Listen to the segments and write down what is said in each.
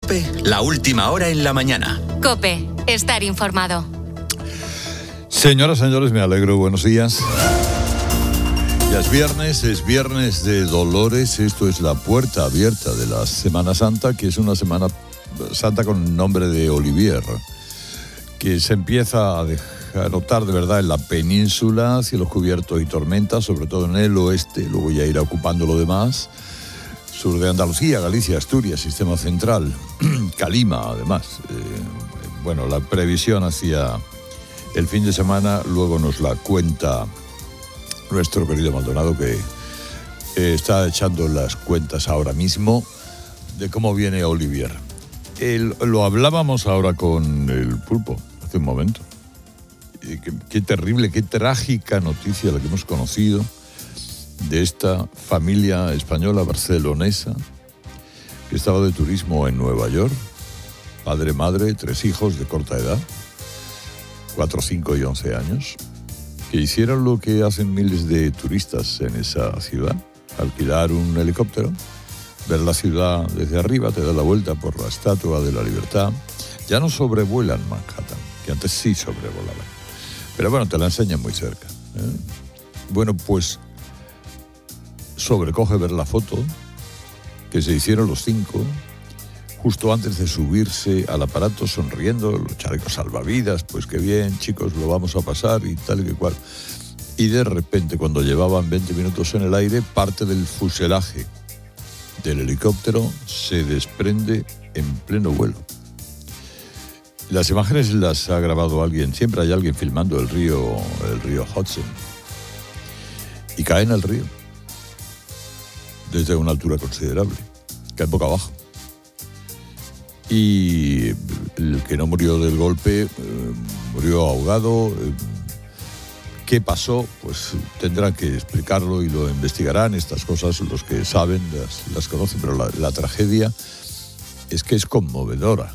COPE, la última hora en la mañana. COPE, estar informado. Señoras, señores, me alegro, buenos días. Ya es viernes de Dolores, esto es la puerta abierta de la Semana Santa, que es una Semana Santa con el nombre de Olivier, que se empieza a notar de verdad en la península, cielos cubiertos y tormentas, sobre todo en el oeste, luego ya irá ocupando lo demás, sur de Andalucía, Galicia, Asturias, Sistema Central, Calima además. Bueno, la previsión hacia el fin de semana luego nos la cuenta nuestro querido Maldonado, que está echando las cuentas ahora mismo de cómo viene Olivier. Lo hablábamos ahora con el Pulpo hace un momento. Qué terrible, qué trágica noticia la que hemos conocido de esta familia española barcelonesa que estaba de turismo en Nueva York, padre, madre, 3 hijos de corta edad, 4, 5 y 11 años, que hicieron lo que hacen miles de turistas en esa ciudad, alquilar un helicóptero, ver la ciudad desde arriba, te da la vuelta por la Estatua de la Libertad. Ya no sobrevuelan Manhattan, que antes sí sobrevolaban, pero bueno, te la enseñan muy cerca, ¿eh? Bueno, pues sobrecoge ver la foto que se hicieron los 5 justo antes de subirse al aparato, sonriendo, los chalecos salvavidas, pues qué bien, chicos, lo vamos a pasar y tal y que cual. Y de repente, cuando llevaban 20 minutos en el aire, parte del fuselaje del helicóptero se desprende en pleno vuelo. Las imágenes las ha grabado alguien, siempre hay alguien filmando el río Hudson, y cae en el río desde una altura considerable, cae boca abajo. Y el que no murió del golpe murió ahogado. ¿Qué pasó? Pues tendrán que explicarlo y lo investigarán. Estas cosas los que saben las conocen, pero la tragedia es que es conmovedora.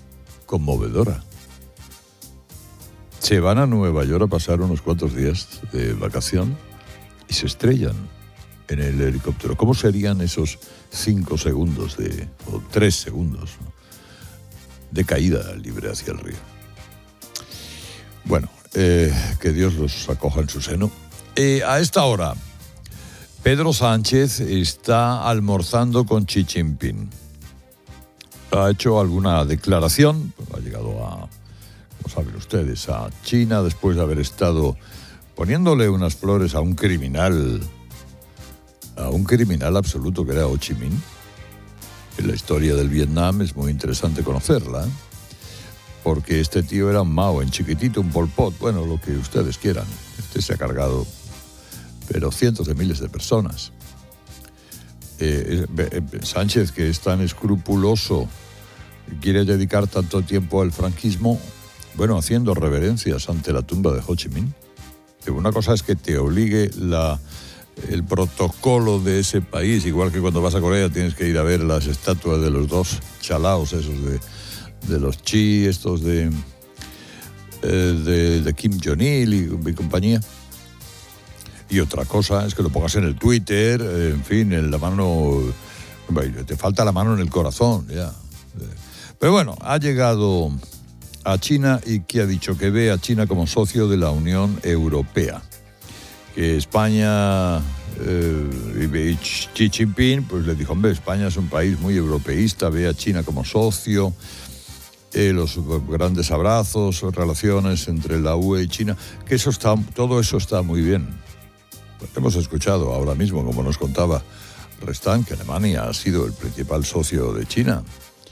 Se van a Nueva York a pasar unos cuantos días de vacación y se estrellan en el helicóptero. ¿Cómo serían esos 5 segundos o 3 segundos, ¿no?, de caída libre hacia el río? Bueno, que Dios los acoja en su seno. A esta hora, Pedro Sánchez está almorzando con Xi Jinping. Ha hecho alguna declaración, ha llegado como saben ustedes, a China después de haber estado poniéndole unas flores a un criminal absoluto que era Ho Chi Minh. En la historia del Vietnam es muy interesante conocerla, porque este tío era un Mao en chiquitito, un Pol Pot, bueno, lo que ustedes quieran. Este se ha cargado, pero cientos de miles de personas. Sánchez, que es tan escrupuloso, quiere dedicar tanto tiempo al franquismo, bueno, haciendo reverencias ante la tumba de Ho Chi Minh. Una cosa es que te obligue el protocolo de ese país, igual que cuando vas a Corea tienes que ir a ver las estatuas de los 2 chalaos esos de los Chi, estos de Kim Jong-il y compañía. Y otra cosa es que lo pongas en el Twitter, en fin, en la mano, te falta la mano en el corazón, ya. Pero bueno, ha llegado a China y que ha dicho que ve a China como socio de la Unión Europea. Que España y Xi Jinping pues le dijo, hombre, España es un país muy europeísta, ve a China como socio, los grandes abrazos, relaciones entre la UE y China, que todo eso está muy bien. Pues hemos escuchado ahora mismo, como nos contaba Restán, que Alemania ha sido el principal socio de China.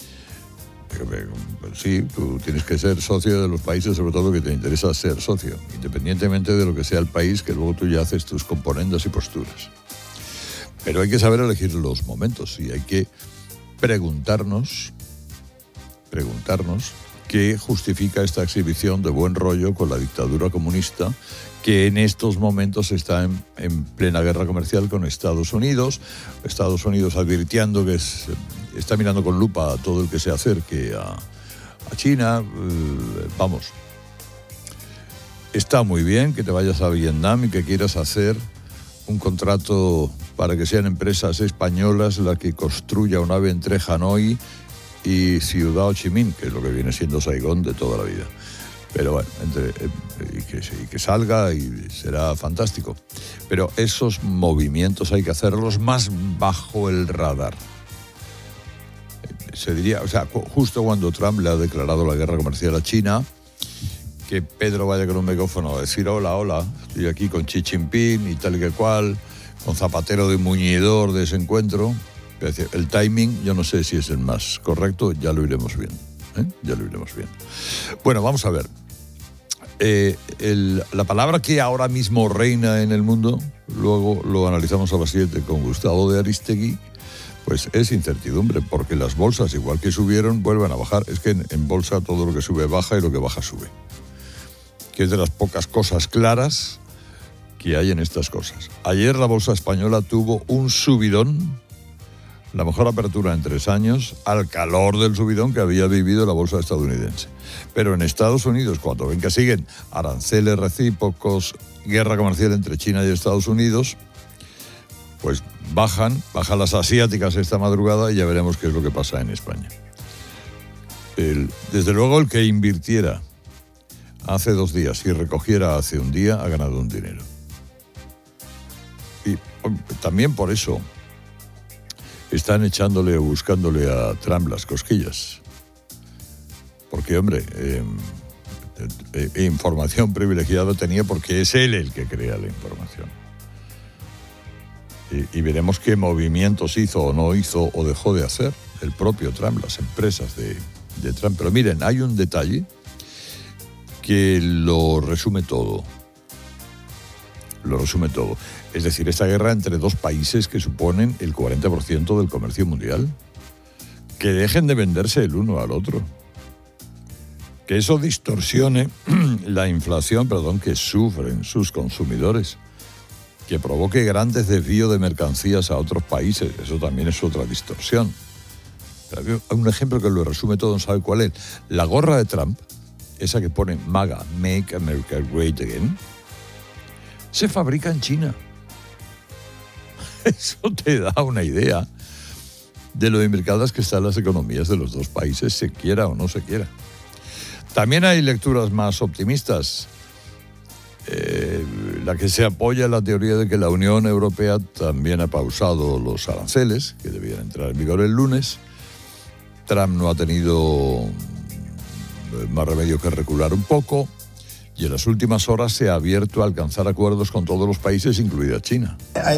Sí, tú tienes que ser socio de los países, sobre todo que te interesa ser socio, independientemente de lo que sea el país, que luego tú ya haces tus componendas y posturas. Pero hay que saber elegir los momentos y hay que preguntarnos qué justifica esta exhibición de buen rollo con la dictadura comunista, que en estos momentos está en plena guerra comercial con Estados Unidos. Estados Unidos advirtiendo que está mirando con lupa a todo el que se acerque a China. Vamos, está muy bien que te vayas a Vietnam y que quieras hacer un contrato para que sean empresas españolas las que construya una ave entre Hanoi y Ciudad Ho Chi Minh, que es lo que viene siendo Saigón de toda la vida. Pero bueno, y que salga y será fantástico. Pero esos movimientos hay que hacerlos más bajo el radar. Se diría, o sea, justo cuando Trump le ha declarado la guerra comercial a China, que Pedro vaya con un megáfono a decir hola, estoy aquí con Xi Jinping y tal y que cual, con Zapatero de muñidor de ese encuentro. Es decir, el timing yo no sé si es el más correcto, ya lo iremos viendo. Ya lo iremos viendo. Bueno, vamos a ver. La palabra que ahora mismo reina en el mundo, luego lo analizamos a las 7 con Gustavo de Aristegui, pues es incertidumbre, porque las bolsas, igual que subieron, vuelven a bajar. Es que en bolsa todo lo que sube baja y lo que baja sube. Que es de las pocas cosas claras que hay en estas cosas. Ayer la bolsa española tuvo un subidón, la mejor apertura en 3 años, al calor del subidón que había vivido la bolsa estadounidense. Pero en Estados Unidos, cuando ven que siguen aranceles recíprocos, guerra comercial entre China y Estados Unidos, pues bajan las asiáticas esta madrugada y ya veremos qué es lo que pasa en España. Desde luego el que invirtiera hace 2 días y recogiera hace un día ha ganado un dinero. Y también por eso están echándole o buscándole a Trump las cosquillas. Porque, hombre, información privilegiada tenía porque es él el que crea la información. Y veremos qué movimientos hizo o no hizo o dejó de hacer el propio Trump, las empresas de Trump. Pero miren, hay un detalle que lo resume todo. Es decir, esta guerra entre 2 países que suponen el 40% del comercio mundial, que dejen de venderse el uno al otro. Que eso distorsione la inflación, que sufren sus consumidores. Que provoque grandes desvíos de mercancías a otros países. Eso también es otra distorsión. Pero hay un ejemplo que lo resume todo, ¿no sabe cuál es? La gorra de Trump, esa que pone MAGA, Make America Great Again, se fabrica en China. Eso te da una idea de lo imbricadas que están las economías de los 2 países, se quiera o no se quiera. También hay lecturas más optimistas. La que se apoya en la teoría de que la Unión Europea también ha pausado los aranceles, que debían entrar en vigor el lunes. Trump no ha tenido más remedio que recular un poco, y en las últimas horas se ha abierto a alcanzar acuerdos con todos los países, incluida China.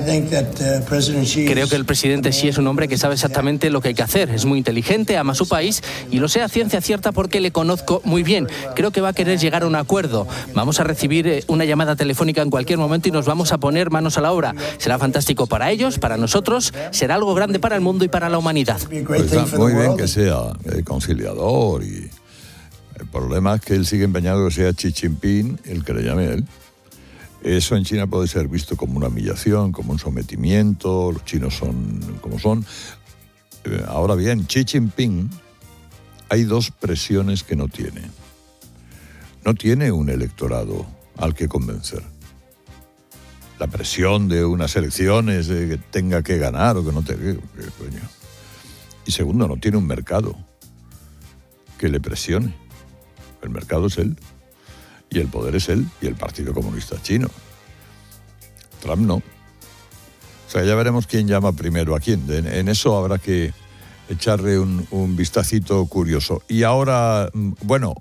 Creo que el presidente Xi es un hombre que sabe exactamente lo que hay que hacer. Es muy inteligente, ama su país y lo sé a ciencia cierta porque le conozco muy bien. Creo que va a querer llegar a un acuerdo. Vamos a recibir una llamada telefónica en cualquier momento y nos vamos a poner manos a la obra. Será fantástico para ellos, para nosotros, será algo grande para el mundo y para la humanidad. Pues está muy bien que sea conciliador y... El problema es que él sigue empeñado que sea Xi Jinping el que le llame a él. Eso en China puede ser visto como una humillación, como un sometimiento. Los chinos son como son. Ahora bien, Xi Jinping, hay 2 presiones que no tiene. No tiene un electorado al que convencer. La presión de unas elecciones, de que tenga que ganar o que no tenga... Y segundo, no tiene un mercado que le presione. El mercado es él, y el poder es él, y el Partido Comunista Chino. Trump no. O sea, ya veremos quién llama primero a quién. En eso habrá que echarle un vistacito curioso. Y ahora, bueno,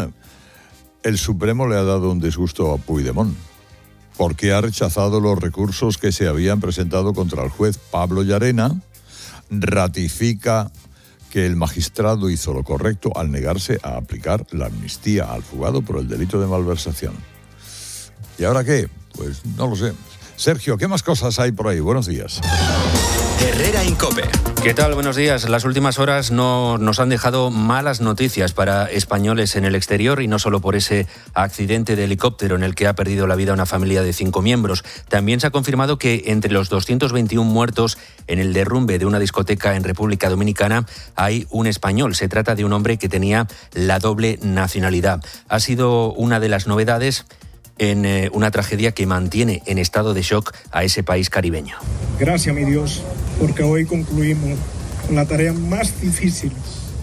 el Supremo le ha dado un disgusto a Puigdemont, porque ha rechazado los recursos que se habían presentado contra el juez Pablo Llarena, ratifica que el magistrado hizo lo correcto al negarse a aplicar la amnistía al fugado por el delito de malversación. ¿Y ahora qué? Pues no lo sé. Sergio, ¿qué más cosas hay por ahí? Buenos días. Herrera Incope. ¿Qué tal? Buenos días. Las últimas horas no nos han dejado malas noticias para españoles en el exterior, y no solo por ese accidente de helicóptero en el que ha perdido la vida una familia de 5 miembros. También se ha confirmado que entre los 221 muertos en el derrumbe de una discoteca en República Dominicana hay un español. Se trata de un hombre que tenía la doble nacionalidad. Ha sido una de las novedades en una tragedia que mantiene en estado de shock a ese país caribeño. Gracias, mi Dios, porque hoy concluimos con la tarea más difícil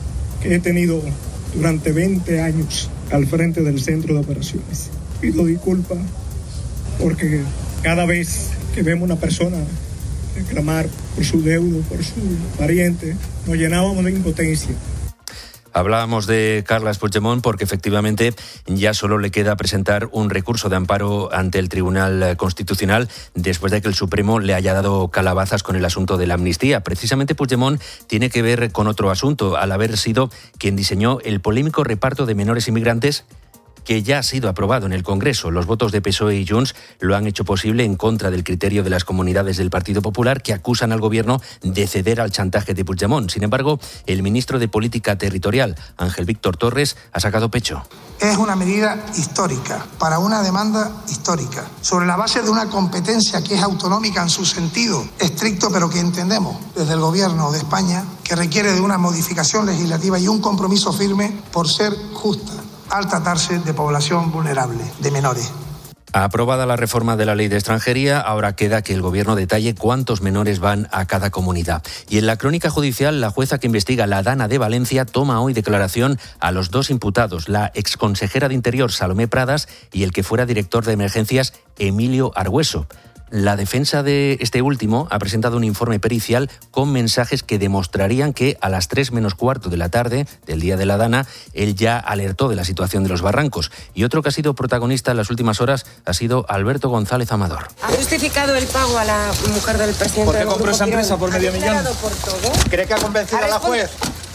que he tenido durante 20 años al frente del centro de operaciones. Pido disculpas porque cada vez que vemos a una persona reclamar por su deudo, por su pariente, nos llenábamos de impotencia. Hablábamos de Carles Puigdemont porque efectivamente ya solo le queda presentar un recurso de amparo ante el Tribunal Constitucional después de que el Supremo le haya dado calabazas con el asunto de la amnistía. Precisamente Puigdemont tiene que ver con otro asunto, al haber sido quien diseñó el polémico reparto de menores inmigrantes que ya ha sido aprobado en el Congreso. Los votos de PSOE y Junts lo han hecho posible en contra del criterio de las comunidades del Partido Popular, que acusan al Gobierno de ceder al chantaje de Puigdemont. Sin embargo, el ministro de Política Territorial, Ángel Víctor Torres, ha sacado pecho. Es una medida histórica, para una demanda histórica, sobre la base de una competencia que es autonómica en su sentido estricto, pero que entendemos desde el Gobierno de España que requiere de una modificación legislativa y un compromiso firme por ser justa, al tratarse de población vulnerable, de menores. Aprobada la reforma de la ley de extranjería, ahora queda que el Gobierno detalle cuántos menores van a cada comunidad. Y en la crónica judicial, la jueza que investiga la Dana de Valencia toma hoy declaración a los dos imputados, la exconsejera de Interior, Salomé Pradas, y el que fuera director de emergencias, Emilio Argüeso. La defensa de este último ha presentado un informe pericial con mensajes que demostrarían que a las 3 menos cuarto de la tarde del día de la Dana, él ya alertó de la situación de los barrancos. Y otro que ha sido protagonista en las últimas horas ha sido Alberto González Amador. ¿Ha justificado el pago a la mujer del presidente? ¿Por qué compró esa empresa por medio millón? ¿Cree que ha convencido a la juez?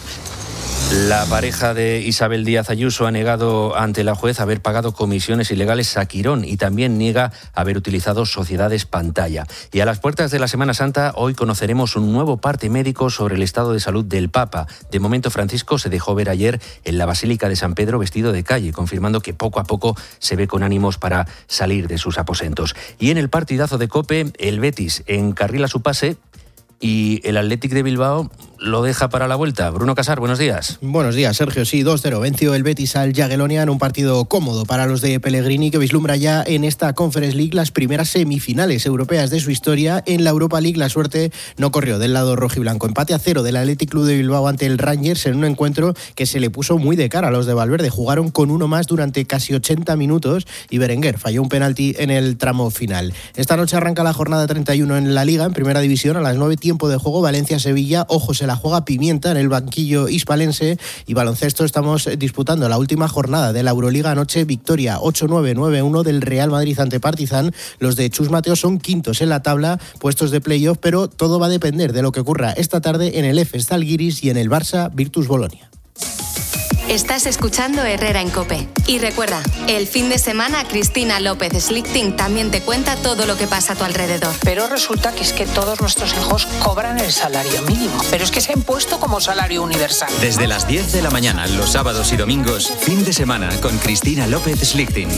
La pareja de Isabel Díaz Ayuso ha negado ante la juez haber pagado comisiones ilegales a Quirón y también niega haber utilizado sociedades pantalla. Y a las puertas de la Semana Santa, hoy conoceremos un nuevo parte médico sobre el estado de salud del Papa. De momento, Francisco se dejó ver ayer en la Basílica de San Pedro vestido de calle, confirmando que poco a poco se ve con ánimos para salir de sus aposentos. Y en el partidazo de COPE, el Betis encarrila su pase y el Athletic de Bilbao lo deja para la vuelta. Bruno Casar, buenos días. Buenos días, Sergio. Sí, 2-0. Venció el Betis al Jagiellonia en un partido cómodo para los de Pellegrini, que vislumbra ya en esta Conference League las primeras semifinales europeas de su historia. En la Europa League la suerte no corrió del lado rojiblanco. Empate a 0 del Athletic Club de Bilbao ante el Rangers en un encuentro que se le puso muy de cara a los de Valverde. Jugaron con uno más durante casi 80 minutos y Berenguer falló un penalti en el tramo final. Esta noche arranca la jornada 31 en la Liga, en Primera División, a las 9, tiempo de juego, Valencia-Sevilla. Ojo, se la juega Pimienta en el banquillo hispalense. Y baloncesto, estamos disputando la última jornada de la Euroliga. Anoche victoria 8-9, 9-1 del Real Madrid ante Partizan. Los de Chus Mateo son quintos en la tabla, puestos de playoff, pero todo va a depender de lo que ocurra esta tarde en el Efes Zalgiris y en el Barça Virtus Bolonia. Estás escuchando Herrera en COPE. Y recuerda, el fin de semana Cristina López Slichting también te cuenta todo lo que pasa a tu alrededor. Pero resulta que es que todos nuestros hijos cobran el salario mínimo. Pero es que se ha impuesto como salario universal. Desde las 10 de la mañana, los sábados y domingos, fin de semana con Cristina López Slichting.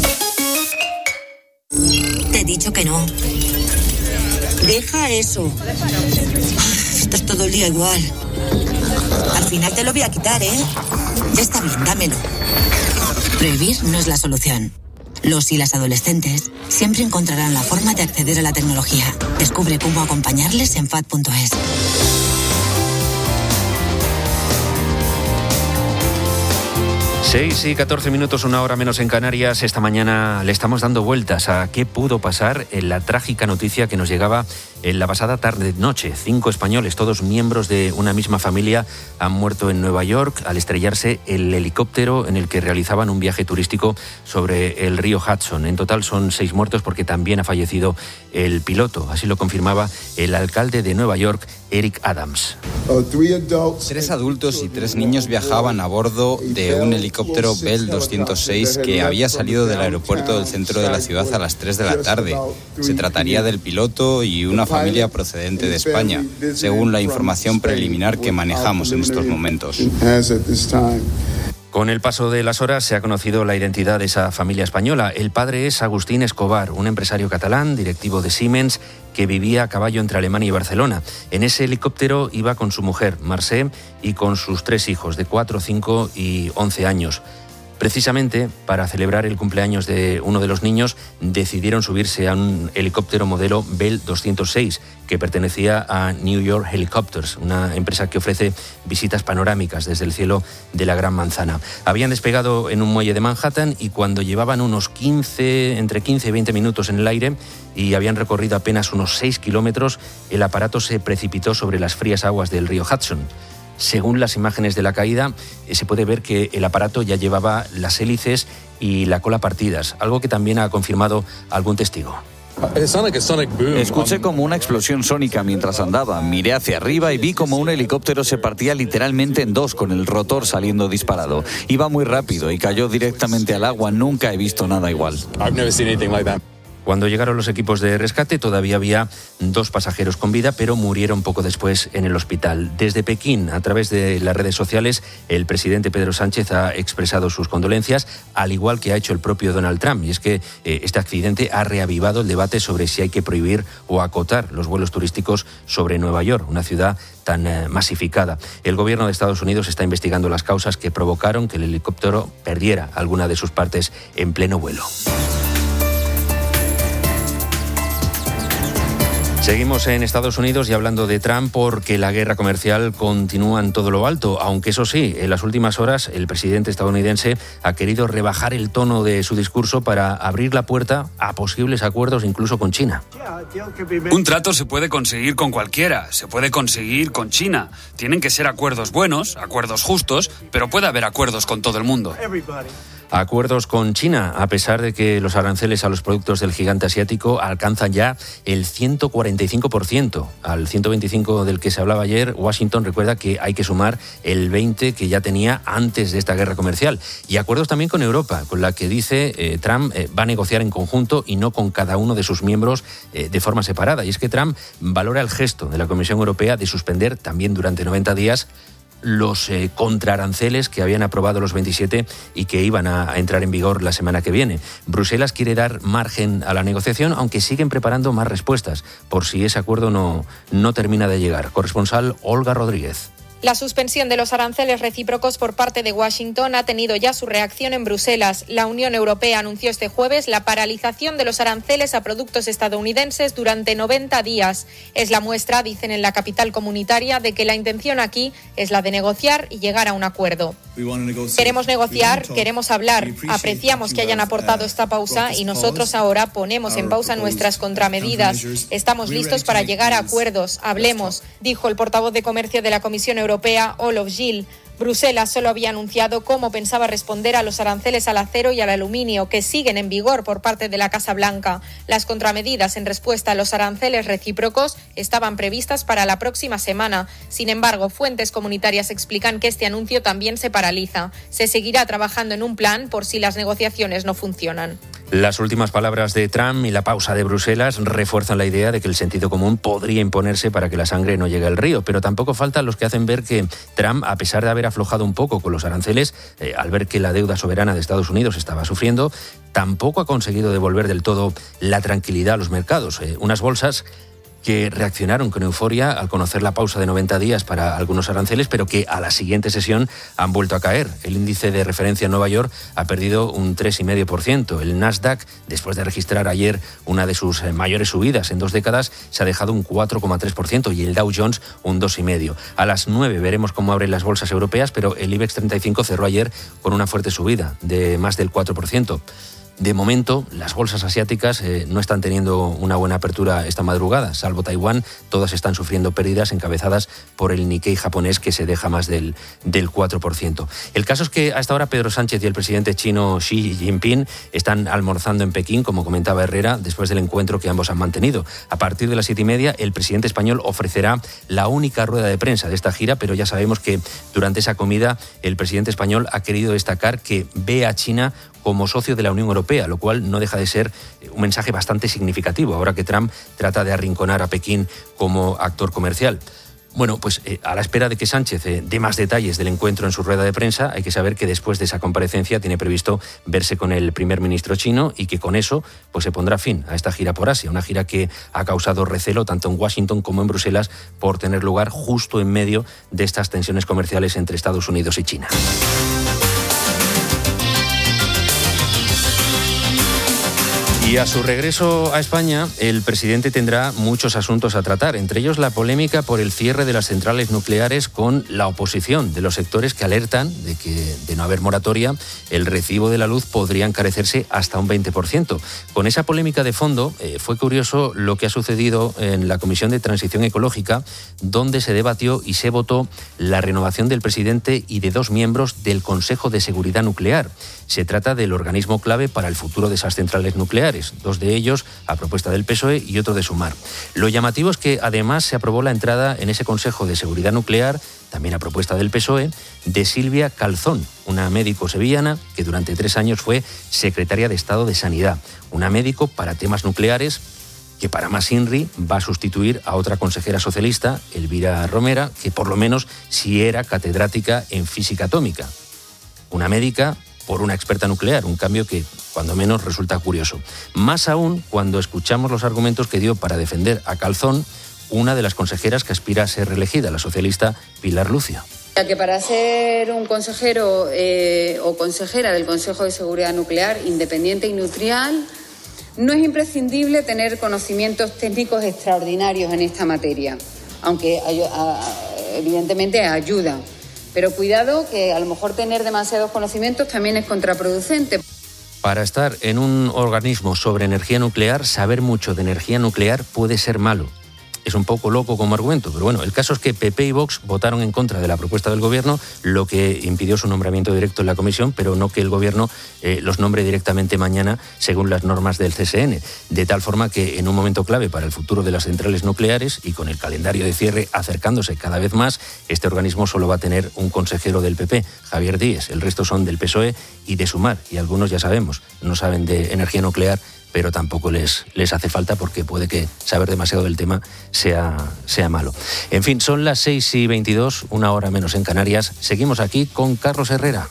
Te he dicho que no. Deja eso. Estás todo el día igual. Al final te lo voy a quitar, ¿eh? Ya está bien, dámelo. Prohibir no es la solución. Los y las adolescentes siempre encontrarán la forma de acceder a la tecnología. Descubre cómo acompañarles en FAD.es. 6 y 14 minutos, una hora menos en Canarias. Esta mañana le estamos dando vueltas a qué pudo pasar en la trágica noticia que nos llegaba en la pasada tarde-noche. 5 españoles, todos miembros de una misma familia, han muerto en Nueva York al estrellarse el helicóptero en el que realizaban un viaje turístico sobre el río Hudson. En total son 6 muertos porque también ha fallecido el piloto. Así lo confirmaba el alcalde de Nueva York, Eric Adams. 3 adultos y 3 niños viajaban a bordo de un helicóptero Bell 206 que había salido del aeropuerto del centro de la ciudad a las 3 de la tarde. Se trataría del piloto y una familia procedente de España, según la información preliminar que manejamos en estos momentos. Con el paso de las horas se ha conocido la identidad de esa familia española. El padre es Agustín Escobar, un empresario catalán, directivo de Siemens, que vivía a caballo entre Alemania y Barcelona. En ese helicóptero iba con su mujer, Marcé, y con sus 3 hijos, de 4, 5 y 11 años. Precisamente para celebrar el cumpleaños de uno de los niños, decidieron subirse a un helicóptero modelo Bell 206, que pertenecía a New York Helicopters, una empresa que ofrece visitas panorámicas desde el cielo de la Gran Manzana. Habían despegado en un muelle de Manhattan y cuando llevaban entre 15 y 20 minutos en el aire y habían recorrido apenas unos 6 kilómetros, el aparato se precipitó sobre las frías aguas del río Hudson. Según las imágenes de la caída, se puede ver que el aparato ya llevaba las hélices y la cola partidas, algo que también ha confirmado algún testigo. Escuché como una explosión sónica mientras andaba. Miré hacia arriba y vi como un helicóptero se partía literalmente en dos, con el rotor saliendo disparado. Iba muy rápido y cayó directamente al agua. Nunca he visto nada igual. Cuando llegaron los equipos de rescate todavía había 2 pasajeros con vida, pero murieron poco después en el hospital. Desde Pekín, a través de las redes sociales, el presidente Pedro Sánchez ha expresado sus condolencias, al igual que ha hecho el propio Donald Trump. Y es que este accidente ha reavivado el debate sobre si hay que prohibir o acotar los vuelos turísticos sobre Nueva York, una ciudad tan masificada. El gobierno de Estados Unidos está investigando las causas que provocaron que el helicóptero perdiera alguna de sus partes en pleno vuelo. Seguimos en Estados Unidos y hablando de Trump porque la guerra comercial continúa en todo lo alto, aunque eso sí, en las últimas horas el presidente estadounidense ha querido rebajar el tono de su discurso para abrir la puerta a posibles acuerdos incluso con China. Un trato se puede conseguir con cualquiera, se puede conseguir con China. Tienen que ser acuerdos buenos, acuerdos justos, pero puede haber acuerdos con todo el mundo. Acuerdos con China, a pesar de que los aranceles a los productos del gigante asiático alcanzan ya el 145%. Al 125% del que se hablaba ayer, Washington recuerda que hay que sumar el 20% que ya tenía antes de esta guerra comercial. Y acuerdos también con Europa, con la que dice Trump va a negociar en conjunto y no con cada uno de sus miembros de forma separada. Y es que Trump valora el gesto de la Comisión Europea de suspender también durante 90 días los contraaranceles que habían aprobado los 27 y que iban a entrar en vigor la semana que viene. Bruselas quiere dar margen a la negociación, aunque siguen preparando más respuestas por si ese acuerdo no termina de llegar. Corresponsal Olga Rodríguez. La suspensión de los aranceles recíprocos por parte de Washington ha tenido ya su reacción en Bruselas. La Unión Europea anunció este jueves la paralización de los aranceles a productos estadounidenses durante 90 días. Es la muestra, dicen en la capital comunitaria, de que la intención aquí es la de negociar y llegar a un acuerdo. Queremos negociar, queremos hablar. Apreciamos que hayan aportado esta pausa y nosotros ahora ponemos en pausa nuestras contramedidas. Estamos listos para llegar a acuerdos. Hablemos, dijo el portavoz de Comercio de la Comisión Europea, Olof Gil. Bruselas solo había anunciado cómo pensaba responder a los aranceles al acero y al aluminio que siguen en vigor por parte de la Casa Blanca. Las contramedidas en respuesta a los aranceles recíprocos estaban previstas para la próxima semana. Sin embargo, fuentes comunitarias explican que este anuncio también se paraliza. Se seguirá trabajando en un plan por si las negociaciones no funcionan. Las últimas palabras de Trump y la pausa de Bruselas refuerzan la idea de que el sentido común podría imponerse para que la sangre no llegue al río, pero tampoco faltan los que hacen ver que Trump, a pesar de haber aflojado un poco con los aranceles, al ver que la deuda soberana de Estados Unidos estaba sufriendo, tampoco ha conseguido devolver del todo la tranquilidad a los mercados. Unas bolsas que reaccionaron con euforia al conocer la pausa de 90 días para algunos aranceles, pero que a la siguiente sesión han vuelto a caer. El índice de referencia en Nueva York ha perdido un 3,5%. El Nasdaq, después de registrar ayer una de sus mayores subidas en 2 décadas, se ha dejado un 4,3% y el Dow Jones un 2,5%. A las 9 veremos cómo abren las bolsas europeas, pero el IBEX 35 cerró ayer con una fuerte subida de más del 4%. De momento, las bolsas asiáticas no están teniendo una buena apertura esta madrugada. Salvo Taiwán, todas están sufriendo pérdidas encabezadas por el Nikkei japonés, que se deja más del 4%. El caso es que hasta ahora Pedro Sánchez y el presidente chino Xi Jinping están almorzando en Pekín, como comentaba Herrera, después del encuentro que ambos han mantenido. A partir de las 7:30, el presidente español ofrecerá la única rueda de prensa de esta gira, pero ya sabemos que durante esa comida el presidente español ha querido destacar que ve a China como socio de la Unión Europea, lo cual no deja de ser un mensaje bastante significativo, ahora que Trump trata de arrinconar a Pekín como actor comercial. Bueno, pues a la espera de que Sánchez dé más detalles del encuentro en su rueda de prensa, hay que saber que después de esa comparecencia tiene previsto verse con el primer ministro chino y que con eso pues se pondrá fin a esta gira por Asia, una gira que ha causado recelo tanto en Washington como en Bruselas por tener lugar justo en medio de estas tensiones comerciales entre Estados Unidos y China. Y a su regreso a España, el presidente tendrá muchos asuntos a tratar, entre ellos la polémica por el cierre de las centrales nucleares con la oposición de los sectores que alertan de que, de no haber moratoria, el recibo de la luz podría encarecerse hasta un 20%. Con esa polémica de fondo, fue curioso lo que ha sucedido en la Comisión de Transición Ecológica, donde se debatió y se votó la renovación del presidente y de 2 miembros del Consejo de Seguridad Nuclear. Se trata del organismo clave para el futuro de esas centrales nucleares, 2 de ellos a propuesta del PSOE y otro de Sumar. Lo llamativo es que además se aprobó la entrada en ese Consejo de Seguridad Nuclear, también a propuesta del PSOE, de Silvia Calzón, una médico sevillana que durante 3 años fue secretaria de Estado de Sanidad, una médico para temas nucleares que para más INRI va a sustituir a otra consejera socialista, Elvira Romera, que por lo menos sí era catedrática en física atómica. Una médica por una experta nuclear, un cambio que cuando menos resulta curioso. Más aún cuando escuchamos los argumentos que dio para defender a Calzón una de las consejeras que aspira a ser reelegida, la socialista Pilar Lucio. Que para ser un consejero o consejera del Consejo de Seguridad Nuclear independiente y neutral, no es imprescindible tener conocimientos técnicos extraordinarios en esta materia, aunque evidentemente ayuda. Pero cuidado, que a lo mejor tener demasiados conocimientos también es contraproducente. Para estar en un organismo sobre energía nuclear, saber mucho de energía nuclear puede ser malo. Es un poco loco como argumento, pero bueno, el caso es que PP y Vox votaron en contra de la propuesta del Gobierno, lo que impidió su nombramiento directo en la comisión, pero no que el Gobierno los nombre directamente mañana según las normas del CSN, de tal forma que en un momento clave para el futuro de las centrales nucleares y con el calendario de cierre acercándose cada vez más, este organismo solo va a tener un consejero del PP, Javier Díez, el resto son del PSOE y de Sumar, y algunos ya sabemos, no saben de energía nuclear, pero tampoco les hace falta porque puede que saber demasiado del tema sea malo. En fin, son las 6:22, 1 hora menos en Canarias. Seguimos aquí con Carlos Herrera.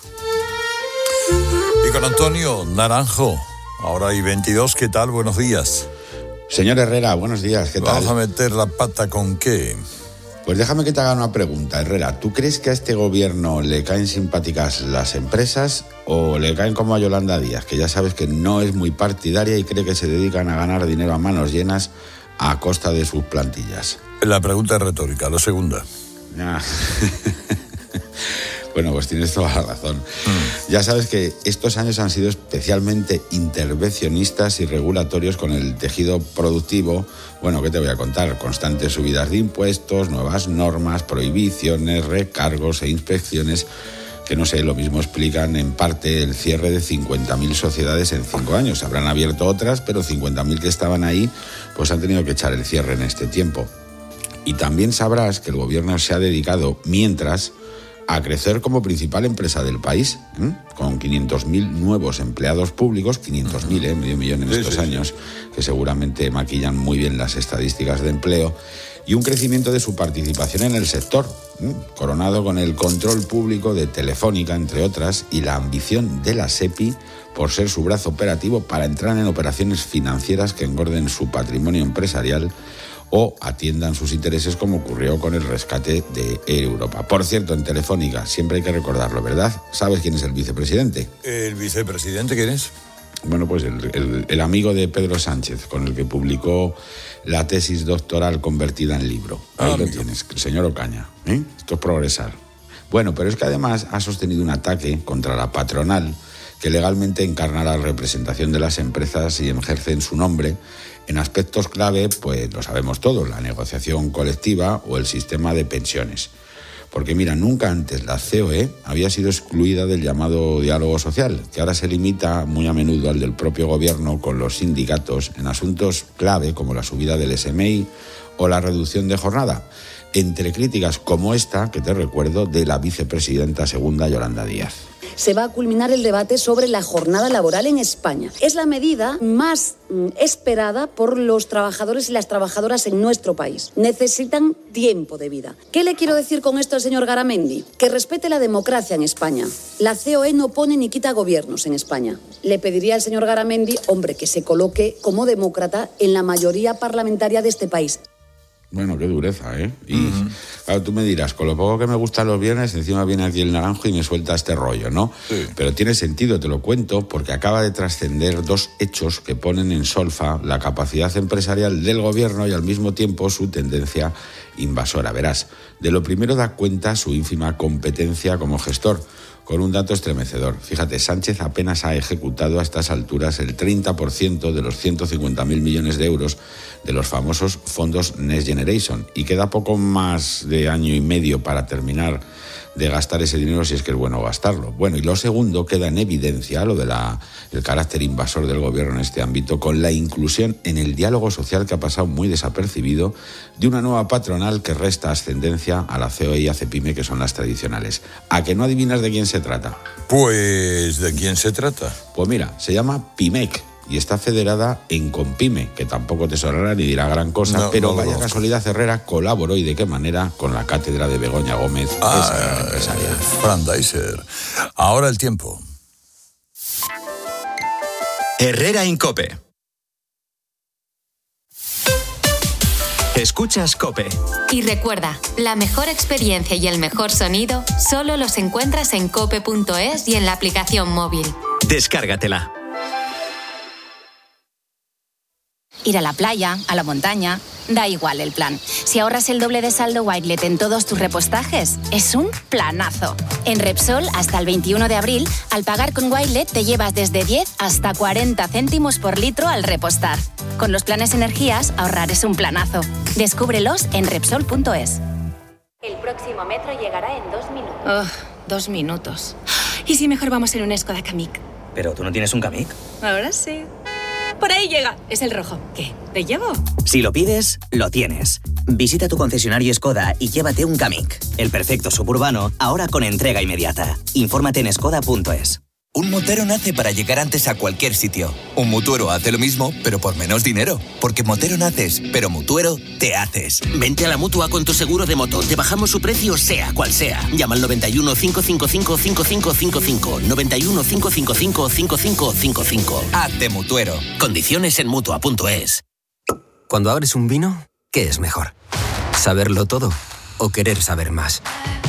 Y con Antonio Naranjo. Ahora hay 22, ¿qué tal? Buenos días. Señor Herrera, buenos días, ¿qué tal? ¿Vamos a meter la pata con qué? Pues déjame que te haga una pregunta, Herrera. ¿Tú crees que a este gobierno le caen simpáticas las empresas o le caen como a Yolanda Díaz, que ya sabes que no es muy partidaria y cree que se dedican a ganar dinero a manos llenas a costa de sus plantillas? La pregunta es retórica, la segunda. Bueno, pues tienes toda la razón. Ya sabes que estos años han sido especialmente intervencionistas y regulatorios con el tejido productivo. Bueno, ¿qué te voy a contar? Constantes subidas de impuestos, nuevas normas, prohibiciones, recargos e inspecciones que, no sé, lo mismo explican en parte el cierre de 50.000 sociedades en 5 años. Habrán abierto otras, pero 50.000 que estaban ahí, pues han tenido que echar el cierre en este tiempo. Y también sabrás que el gobierno se ha dedicado, mientras, a crecer como principal empresa del país, con 500.000 nuevos empleados públicos, 500.000, medio millón en estos años, que seguramente maquillan muy bien las estadísticas de empleo, y un crecimiento de su participación en el sector, coronado con el control público de Telefónica, entre otras, y la ambición de la SEPI por ser su brazo operativo para entrar en operaciones financieras que engorden su patrimonio empresarial o atiendan sus intereses, como ocurrió con el rescate de Air Europa. Por cierto, en Telefónica, siempre hay que recordarlo, ¿verdad? ¿Sabes quién es el vicepresidente? ¿El vicepresidente quién es? Bueno, pues el amigo de Pedro Sánchez, con el que publicó la tesis doctoral convertida en libro. Ahí lo tienes, el señor Ocaña. Esto es progresar. Bueno, pero es que además ha sostenido un ataque contra la patronal, que legalmente encarna la representación de las empresas y ejerce en su nombre en aspectos clave, pues lo sabemos todos, la negociación colectiva o el sistema de pensiones. Porque mira, nunca antes la COE había sido excluida del llamado diálogo social, que ahora se limita muy a menudo al del propio gobierno con los sindicatos en asuntos clave como la subida del SMI o la reducción de jornada, entre críticas como esta, que te recuerdo, de la vicepresidenta segunda Yolanda Díaz. Se va a culminar el debate sobre la jornada laboral en España. Es la medida más esperada por los trabajadores y las trabajadoras en nuestro país. Necesitan tiempo de vida. ¿Qué le quiero decir con esto al señor Garamendi? Que respete la democracia en España. La COE no pone ni quita gobiernos en España. Le pediría al señor Garamendi, hombre, que se coloque como demócrata en la mayoría parlamentaria de este país. Bueno, qué dureza, ¿eh? Y claro, tú me dirás, con lo poco que me gustan los viernes, encima viene aquí el naranjo y me suelta este rollo, ¿no? Sí. Pero tiene sentido, te lo cuento, porque acaba de trascender 2 hechos que ponen en solfa la capacidad empresarial del gobierno y al mismo tiempo su tendencia invasora. Verás, de lo primero da cuenta su ínfima competencia como gestor, con un dato estremecedor. Fíjate, Sánchez apenas ha ejecutado a estas alturas el 30% de los 150.000 millones de euros de los famosos fondos Next Generation, y queda poco más de año y medio para terminar de gastar ese dinero, si es que es bueno gastarlo. Bueno, y lo segundo, queda en evidencia lo de el carácter invasor del gobierno en este ámbito, con la inclusión en el diálogo social, que ha pasado muy desapercibido, de una nueva patronal que resta ascendencia a la COE y a CEPIME, que son las tradicionales. ¿A que no adivinas de quién se trata? Pues, ¿de quién se trata? Pues mira, se llama PIMEC y está federada en Compime, que tampoco te sonará ni dirá gran cosa, pero vaya casualidad, Herrera colaboró, y de qué manera, con la cátedra de Begoña Gómez, esa gran empresaria. Fran Deiser. Ahora el tiempo. Herrera en COPE. Escuchas COPE. Y recuerda, la mejor experiencia y el mejor sonido solo los encuentras en cope.es y en la aplicación móvil. Descárgatela. Ir a la playa, a la montaña, da igual el plan. Si ahorras el doble de saldo Wirelet en todos tus repostajes, es un planazo. En Repsol, hasta el 21 de abril, al pagar con Wirelet te llevas desde 10 hasta 40 céntimos por litro al repostar. Con los planes energías, ahorrar es un planazo. Descúbrelos en Repsol.es. El próximo metro llegará en 2 minutos. Oh, 2 minutos. ¿Y si mejor vamos en un Skoda Kamiq? ¿Pero tú no tienes un Kamiq? Ahora sí. Por ahí llega. Es el rojo. ¿Qué? ¿Te llevo? Si lo pides, lo tienes. Visita tu concesionario Skoda y llévate un Kamiq. El perfecto suburbano, ahora con entrega inmediata. Infórmate en skoda.es. Un motero nace para llegar antes a cualquier sitio. Un mutuero hace lo mismo, pero por menos dinero. Porque motero naces, pero mutuero te haces. Vente a la Mutua con tu seguro de moto. Te bajamos su precio, sea cual sea. Llama al 91 555 5555. 91 555 5555. Hazte mutuero. Condiciones en Mutua.es. Cuando abres un vino, ¿qué es mejor? ¿Saberlo todo o querer saber más?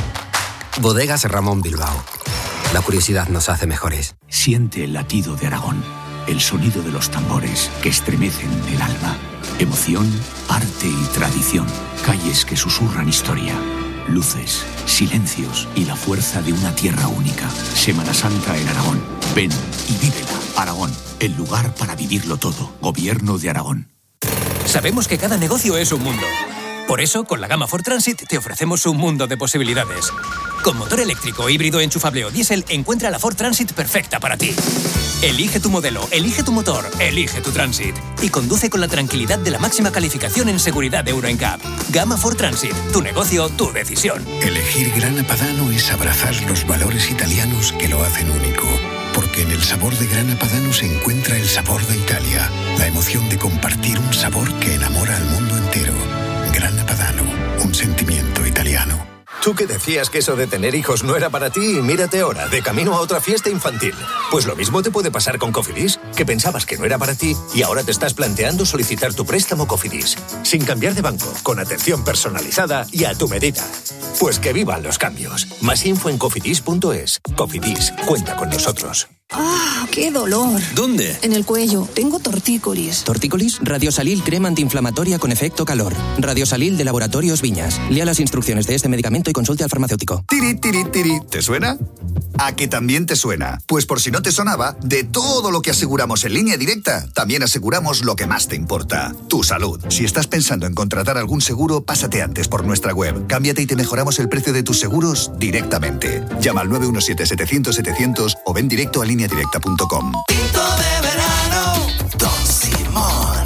Bodegas Ramón Bilbao. La curiosidad nos hace mejores. Siente el latido de Aragón, el sonido de los tambores que estremecen el alma. Emoción, arte y tradición. Calles que susurran historia. Luces, silencios y la fuerza de una tierra única. Semana Santa en Aragón. Ven y vívela. Aragón, el lugar para vivirlo todo. Gobierno de Aragón. Sabemos que cada negocio es un mundo. Por eso, con la gama Ford Transit te ofrecemos un mundo de posibilidades. Con motor eléctrico, híbrido, enchufable o diésel, encuentra la Ford Transit perfecta para ti. Elige tu modelo, elige tu motor, elige tu Transit. Y conduce con la tranquilidad de la máxima calificación en seguridad de Euro NCAP. Gama Ford Transit, tu negocio, tu decisión. Elegir Grana Padano es abrazar los valores italianos que lo hacen único. Porque en el sabor de Grana Padano se encuentra el sabor de Italia. La emoción de compartir un sabor que enamora al mundo entero. Grana Padano, un sentimiento italiano. Tú que decías que eso de tener hijos no era para ti, y mírate ahora, de camino a otra fiesta infantil. Pues lo mismo te puede pasar con Cofidis, que pensabas que no era para ti y ahora te estás planteando solicitar tu préstamo Cofidis. Sin cambiar de banco, con atención personalizada y a tu medida. Pues que vivan los cambios. Más info en cofidis.es. Cofidis, cuenta con nosotros. ¡Ah, qué dolor! ¿Dónde? En el cuello. Tengo tortícolis. ¿Tortícolis? Radiosalil crema antiinflamatoria con efecto calor. Radiosalil de Laboratorios Viñas. Lea las instrucciones de este medicamento y consulte al farmacéutico. Tiri, tiri, tiri. ¿Te suena? ¿A que también te suena? Pues por si no te sonaba, de todo lo que aseguramos en Línea Directa, también aseguramos lo que más te importa, tu salud. Si estás pensando en contratar algún seguro, pásate antes por nuestra web. Cámbiate y te mejoramos el precio de tus seguros directamente. Llama al 917-700-700 o ven directo a lineadirecta.com. Tinto de verano, Don Simón.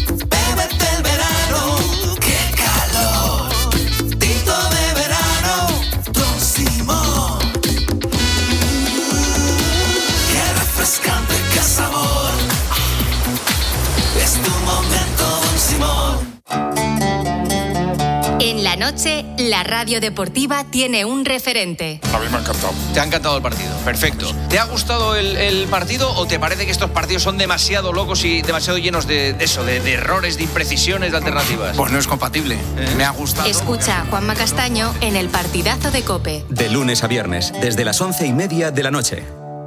Bébete el verano, qué calor. Tinto de verano, Don Simón. Qué refrescante, qué sabor. Es tu momento, Don Simón. En la noche noche, la radio deportiva tiene un referente. A mí me ha encantado. Te ha encantado el partido, perfecto. ¿Te ha gustado el partido o te parece que estos partidos son demasiado locos y demasiado llenos de errores, de imprecisiones, de alternativas? Pues no es compatible. Me ha gustado. Escucha a Juanma Castaño en el partidazo de COPE. De lunes a viernes, desde las 11:30 de la noche.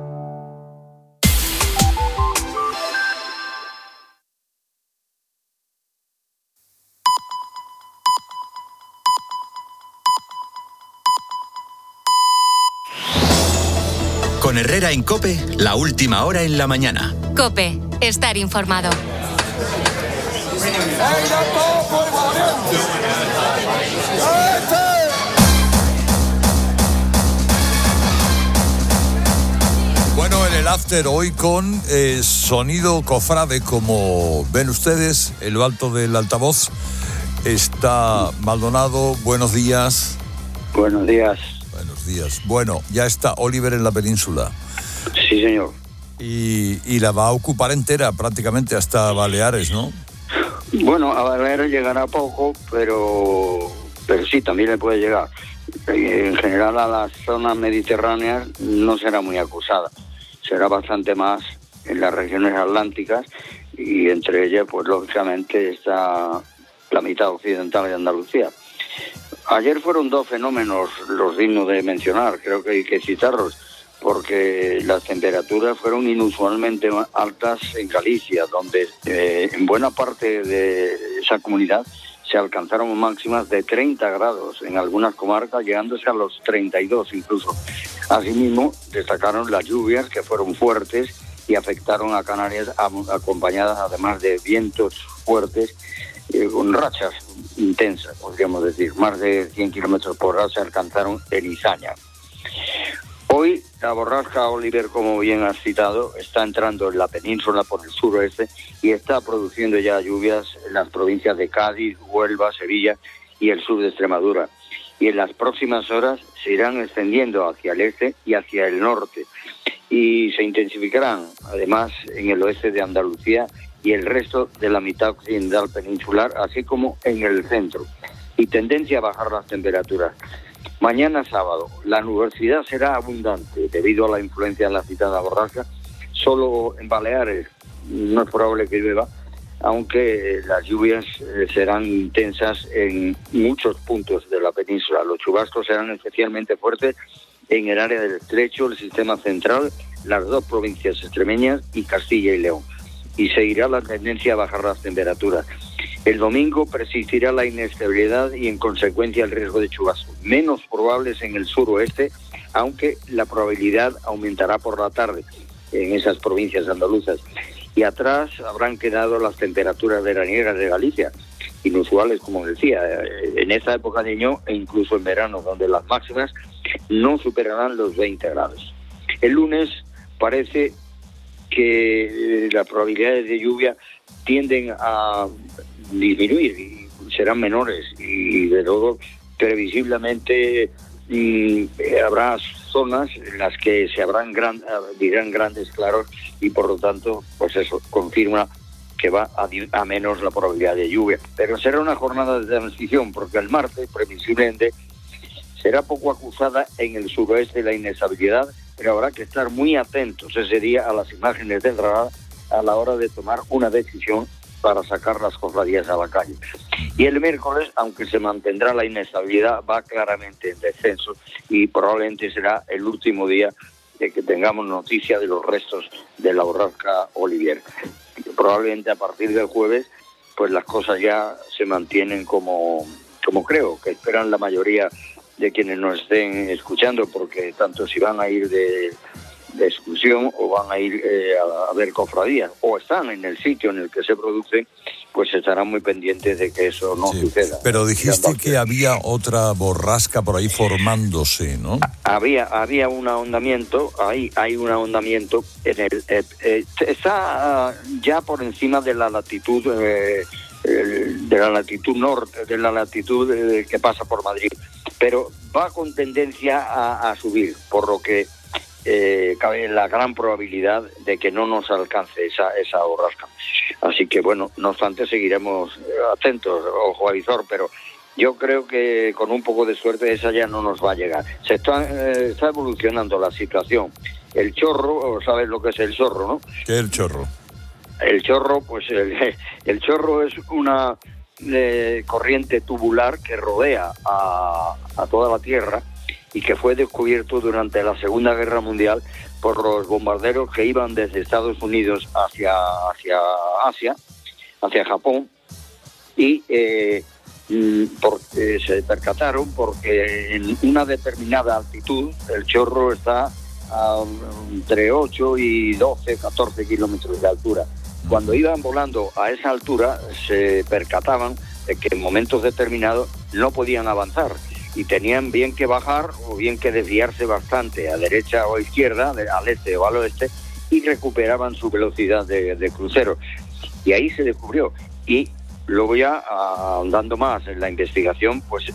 Con Herrera en COPE, la última hora en la mañana. COPE, estar informado. Bueno, en el after hoy con sonido cofrade, como ven ustedes, en lo alto del altavoz está Maldonado. Buenos días. Buenos días. Buenos días. Bueno, ya está Oliver en la península. Sí, señor. Y la va a ocupar entera, prácticamente hasta Baleares, ¿no? Bueno, a Baleares llegará poco, pero sí, también le puede llegar. En general a las zonas mediterráneas no será muy acusada. Será bastante más en las regiones atlánticas y entre ellas, pues lógicamente, está la mitad occidental de Andalucía. Ayer fueron dos fenómenos los dignos de mencionar, creo que hay que citarlos, porque las temperaturas fueron inusualmente altas en Galicia, donde en buena parte de esa comunidad se alcanzaron máximas de 30 grados, en algunas comarcas llegándose a los 32 incluso. Asimismo, destacaron las lluvias que fueron fuertes y afectaron a Canarias, acompañadas además de vientos fuertes, con rachas intensas, podríamos decir. Más de 100 kilómetros por hora se alcanzaron en Izaña. Hoy la borrasca Oliver, como bien has citado, está entrando en la península por el suroeste y está produciendo ya lluvias en las provincias de Cádiz, Huelva, Sevilla y el sur de Extremadura. Y en las próximas horas se irán extendiendo hacia el este y hacia el norte. Y se intensificarán, además, en el oeste de Andalucía y el resto de la mitad occidental peninsular, así como en el centro. Y tendencia a bajar las temperaturas. Mañana sábado, la nubosidad será abundante debido a la influencia de la citada borrasca. Solo en Baleares no es probable que llueva, aunque las lluvias serán intensas en muchos puntos de la península. Los chubascos serán especialmente fuertes en el área del Estrecho, el sistema central, las dos provincias extremeñas y Castilla y León. Y seguirá la tendencia a bajar las temperaturas. El domingo persistirá la inestabilidad y, en consecuencia, el riesgo de chubascos. Menos probables en el suroeste, aunque la probabilidad aumentará por la tarde en esas provincias andaluzas. Y atrás habrán quedado las temperaturas veraniegas de Galicia, inusuales, como decía, en esta época de año e incluso en verano, donde las máximas no superarán los 20 grados. El lunes parece que las probabilidades de lluvia tienden a disminuir y serán menores, y de luego previsiblemente habrá zonas en las que se dirán grandes claros y por lo tanto pues eso confirma que va a menos la probabilidad de lluvia, pero será una jornada de transición porque el martes previsiblemente será poco acusada en el suroeste la inestabilidad, pero habrá que estar muy atentos ese día a las imágenes del radar a la hora de tomar una decisión para sacar las cofradías a la calle. Y el miércoles, aunque se mantendrá la inestabilidad, va claramente en descenso y probablemente será el último día de que tengamos noticia de los restos de la borrasca Olivier. Probablemente a partir del jueves, pues las cosas ya se mantienen como creo que esperan la mayoría de quienes nos estén escuchando, porque tanto si van a ir de excursión o van a ir a ver cofradías o están en el sitio en el que se produce, pues estarán muy pendientes de que eso no suceda. Pero dijiste que había otra borrasca por ahí formándose, ¿no? Había un ahondamiento, hay un ahondamiento en el está ya por encima de la latitud norte, de la latitud que pasa por Madrid, pero va con tendencia a subir, por lo que cabe la gran probabilidad de que no nos alcance esa borrasca. Así que bueno, no obstante seguiremos atentos, ojo a visor, pero yo creo que con un poco de suerte esa ya no nos va a llegar. Se está evolucionando la situación. El chorro, ¿sabes lo que es el chorro, no? ¿Qué es el chorro? El chorro, pues el chorro es una corriente tubular que rodea a toda la Tierra y que fue descubierto durante la Segunda Guerra Mundial por los bombarderos que iban desde Estados Unidos hacia Asia, hacia Japón, y porque se percataron porque en una determinada altitud el chorro está entre 8 y 12, 14 kilómetros de altura. Cuando iban volando a esa altura se percataban de que en momentos determinados no podían avanzar y tenían bien que bajar o bien que desviarse bastante a derecha o a izquierda, al este o al oeste, y recuperaban su velocidad de crucero. Y ahí se descubrió. Y luego ya, andando más en la investigación, pues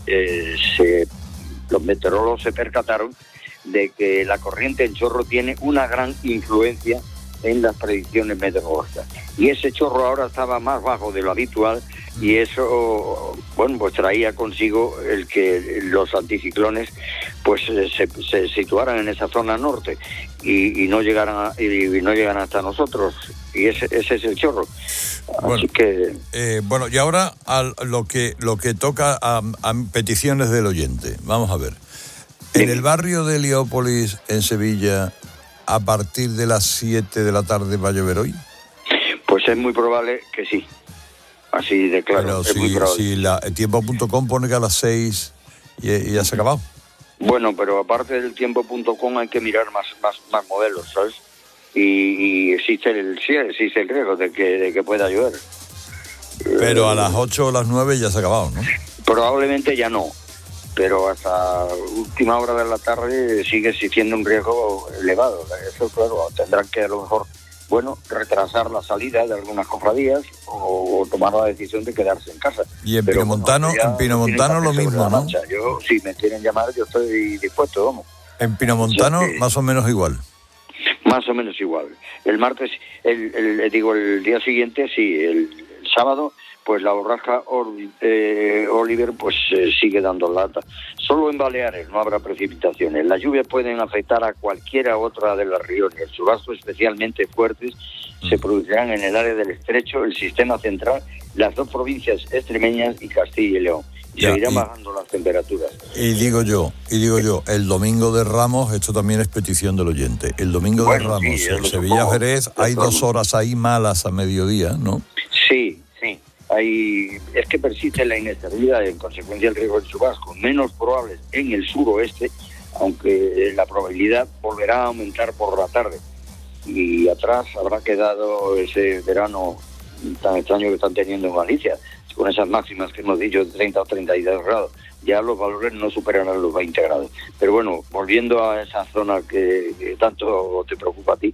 los meteorólogos se percataron de que la corriente en chorro tiene una gran influencia en las predicciones meteorológicas. Y ese chorro ahora estaba más bajo de lo habitual y eso, bueno, pues traía consigo el que los anticiclones pues se situaran en esa zona norte y no llegaran hasta nosotros. Y ese es el chorro. Bueno, así que bueno, y ahora a lo que toca a peticiones del oyente. Vamos a ver. En el barrio de Heliópolis, en Sevilla, ¿a partir de las 7 de la tarde va a llover hoy? Pues es muy probable que sí. Así de claro. Pero es muy probable. Si el tiempo.com pone que a las 6 y ya se ha acabado. Bueno, pero aparte del tiempo.com hay que mirar más modelos, ¿sabes? Y existe el riesgo de que pueda llover. Pero a las 8 o las 9 ya se ha acabado, ¿no? Probablemente ya no. Pero hasta última hora de la tarde sigue existiendo un riesgo elevado. Eso, claro, tendrán que a lo mejor, bueno, retrasar la salida de algunas cofradías o tomar la decisión de quedarse en casa. Y en Pinomontano, lo mismo, ¿no? Yo, si me quieren llamar, yo estoy dispuesto, vamos. En Pinomontano, más o menos igual. Más o menos igual. El martes, el día siguiente, sí, el sábado, pues la borrasca Oliver pues sigue dando lata. Solo en Baleares no habrá precipitaciones. Las lluvias pueden afectar a cualquiera otra de las riones. Chubascos especialmente fuertes se producirán en el área del Estrecho, el sistema central, las dos provincias extremeñas y Castilla y León. Y seguirán bajando las temperaturas. Y digo yo, el domingo de Ramos, esto también es petición del oyente. El domingo de Ramos, sí, en Sevilla-Jerez, hay 2 horas ahí malas a mediodía, ¿no? Sí. Es que persiste la inestabilidad, en consecuencia el riesgo de chubascos, menos probables en el suroeste, aunque la probabilidad volverá a aumentar por la tarde. Y atrás habrá quedado ese verano tan extraño que están teniendo en Galicia, con esas máximas que hemos dicho de 30 o 32 grados. Ya los valores no superarán los 20 grados. Pero bueno, volviendo a esa zona que tanto te preocupa a ti,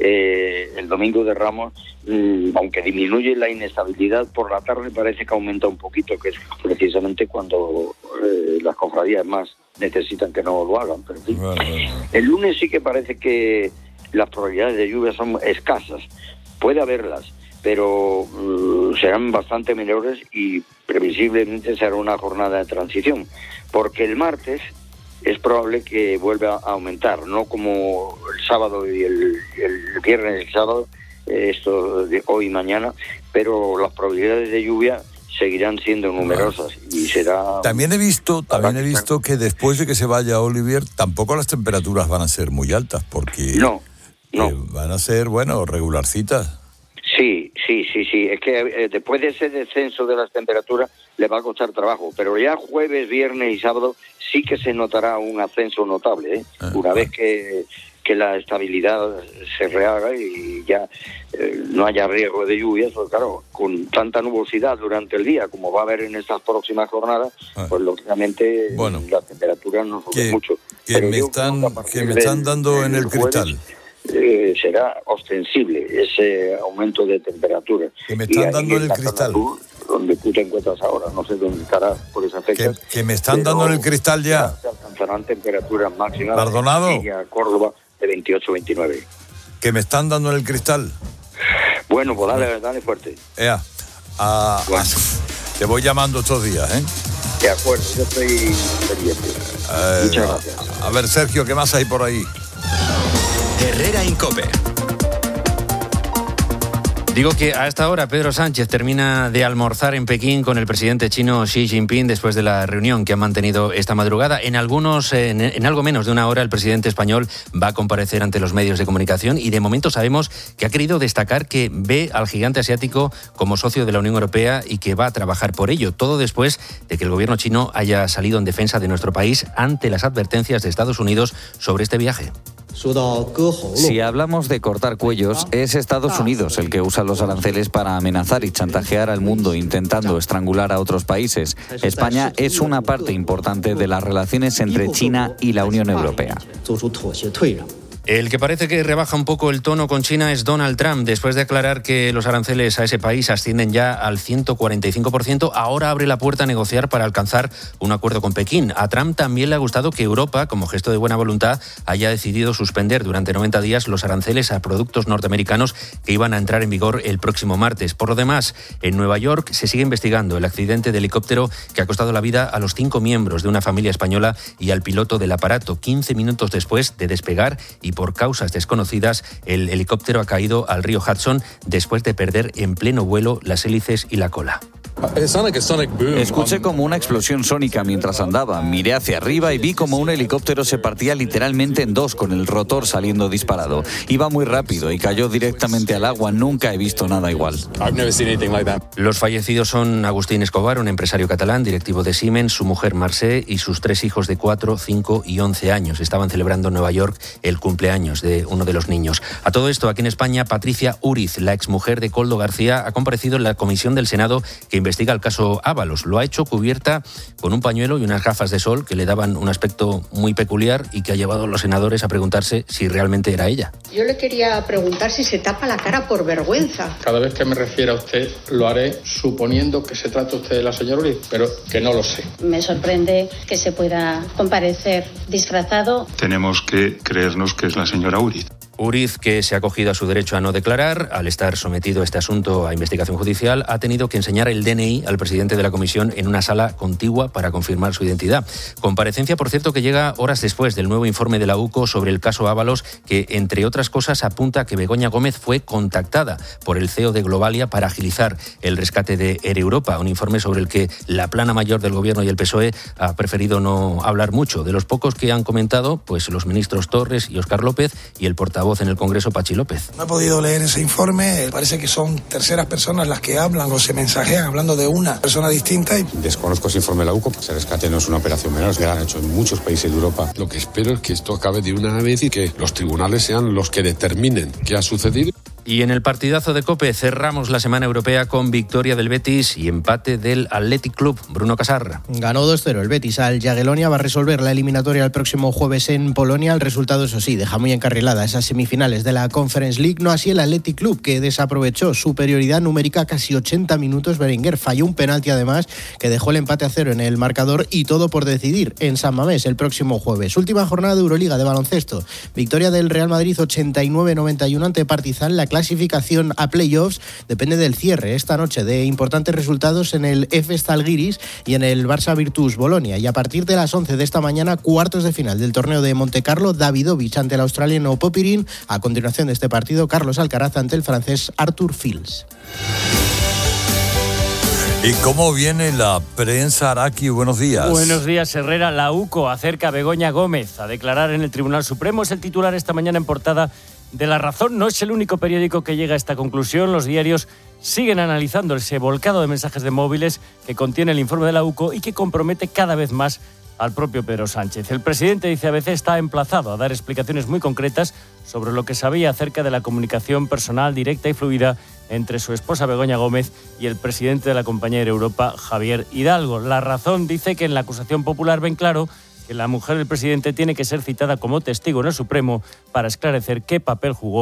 el domingo de Ramos, aunque disminuye la inestabilidad por la tarde, parece que aumenta un poquito, que es precisamente cuando las cofradías más necesitan que no lo hagan. Pero, en fin. El lunes sí que parece que las probabilidades de lluvia son escasas. Puede haberlas, pero serán bastante menores y previsiblemente será una jornada de transición, porque el martes es probable que vuelva a aumentar, no como el sábado y el viernes y el sábado, esto de hoy y mañana, pero las probabilidades de lluvia seguirán siendo numerosas y será... También he visto que después de que se vaya Oliver, tampoco las temperaturas van a ser muy altas, porque no. Van a ser, regularcitas. Sí. Es que después de ese descenso de las temperaturas le va a costar trabajo, pero ya jueves, viernes y sábado sí que se notará un ascenso notable, una vez que la estabilidad se rehaga y ya no haya riesgo de lluvias, pues claro, con tanta nubosidad durante el día como va a haber en estas próximas jornadas, pues lógicamente las temperaturas no suben mucho. Que me están dando en el cristal. Será ostensible ese aumento de temperatura. Que me están dando en el cristal. Donde tú te encuentras ahora, no sé dónde estarás por esa fecha. Que me están dando en el cristal ya. Se alcanzarán temperaturas máximas. Maldonado. En Córdoba de 28-29. Que me están dando en el cristal. Bueno, pues dale fuerte. Te voy llamando estos días, ¿eh? De acuerdo, yo estoy pendiente. Muchas gracias. A ver, Sergio, ¿qué más hay por ahí? Herrera Incope. Digo que a esta hora Pedro Sánchez termina de almorzar en Pekín con el presidente chino Xi Jinping después de la reunión que han mantenido esta madrugada. En algo menos de una hora el presidente español va a comparecer ante los medios de comunicación y de momento sabemos que ha querido destacar que ve al gigante asiático como socio de la Unión Europea y que va a trabajar por ello. Todo después de que el gobierno chino haya salido en defensa de nuestro país ante las advertencias de Estados Unidos sobre este viaje. Si hablamos de cortar cuellos, es Estados Unidos el que usa los aranceles para amenazar y chantajear al mundo intentando estrangular a otros países. España es una parte importante de las relaciones entre China y la Unión Europea. El que parece que rebaja un poco el tono con China es Donald Trump. Después de aclarar que los aranceles a ese país ascienden ya al 145%, ahora abre la puerta a negociar para alcanzar un acuerdo con Pekín. A Trump también le ha gustado que Europa, como gesto de buena voluntad, haya decidido suspender durante 90 días los aranceles a productos norteamericanos que iban a entrar en vigor el próximo martes. Por lo demás, en Nueva York se sigue investigando el accidente de helicóptero que ha costado la vida a los 5 miembros de una familia española y al piloto del aparato. 15 minutos después de despegar y por causas desconocidas, el helicóptero ha caído al río Hudson después de perder en pleno vuelo las hélices y la cola. Escuché como una explosión sónica mientras andaba. Miré hacia arriba y vi como un helicóptero se partía literalmente en dos con el rotor saliendo disparado. Iba muy rápido y cayó directamente al agua. Nunca he visto nada igual. Los fallecidos son Agustín Escobar, un empresario catalán, directivo de Siemens, su mujer Marcé y sus 3 hijos de 4, 5 y 11 años. Estaban celebrando en Nueva York el cumpleaños de uno de los niños. A todo esto, aquí en España, Patricia Úriz, la exmujer de Koldo García, ha comparecido en la comisión del Senado que investiga el caso Ábalos. Lo ha hecho cubierta con un pañuelo y unas gafas de sol que le daban un aspecto muy peculiar y que ha llevado a los senadores a preguntarse si realmente era ella. Yo le quería preguntar si se tapa la cara por vergüenza. Cada vez que me refiera a usted, lo haré suponiendo que se trata usted de la señora Úriz, pero que no lo sé. Me sorprende que se pueda comparecer disfrazado. Tenemos que creernos que es la señora Úriz. Úriz, que se ha acogido a su derecho a no declarar, al estar sometido este asunto a investigación judicial, ha tenido que enseñar el DNI al presidente de la comisión en una sala contigua para confirmar su identidad. Comparecencia, por cierto, que llega horas después del nuevo informe de la UCO sobre el caso Ábalos, que, entre otras cosas, apunta que Begoña Gómez fue contactada por el CEO de Globalia para agilizar el rescate de Air Europa, un informe sobre el que la plana mayor del Gobierno y el PSOE ha preferido no hablar mucho. De los pocos que han comentado, pues los ministros Torres y Óscar López y el portavoz en el Congreso, Pachi López. No he podido leer ese informe, parece que son terceras personas las que hablan o se mensajean hablando de una persona distinta. Desconozco ese informe de la UCO, ese rescate no es una operación menor, se han hecho en muchos países de Europa. Lo que espero es que esto acabe de una vez y que los tribunales sean los que determinen qué ha sucedido. Y en el partidazo de COPE cerramos la semana europea con victoria del Betis y empate del Athletic Club. Bruno Casarra. Ganó 2-0 el Betis al Jagiellonia, va a resolver la eliminatoria el próximo jueves en Polonia. El resultado, eso sí, deja muy encarrilada esas semifinales de la Conference League. No así el Athletic Club, que desaprovechó superioridad numérica casi 80 minutos. Berenguer falló un penalti además que dejó el empate a 0 en el marcador y todo por decidir en San Mamés el próximo jueves. Última jornada de Euroliga de baloncesto. Victoria del Real Madrid 89-91 ante Partizan. La clasificación a playoffs depende del cierre esta noche de importantes resultados en el Efes Zalgiris y en el Barça Virtus Bolonia. Y a partir de las 11 de esta mañana, cuartos de final del torneo de Montecarlo, Davidovich ante el australiano Popirin. A continuación de este partido, Carlos Alcaraz ante el francés Arthur Fils. ¿Y cómo viene la prensa, Araki? Buenos días. Buenos días, Herrera. La UCO acerca a Begoña Gómez a declarar en el Tribunal Supremo. Es el titular esta mañana en portada de La Razón. No es el único periódico que llega a esta conclusión. Los diarios siguen analizando ese volcado de mensajes de móviles que contiene el informe de la UCO y que compromete cada vez más al propio Pedro Sánchez. El presidente, dice ABC, está emplazado a dar explicaciones muy concretas sobre lo que sabía acerca de la comunicación personal directa y fluida entre su esposa Begoña Gómez y el presidente de la compañía Air Europa, Javier Hidalgo. La Razón dice que en la acusación popular ven claro que la mujer del presidente tiene que ser citada como testigo en el Supremo para esclarecer qué papel jugó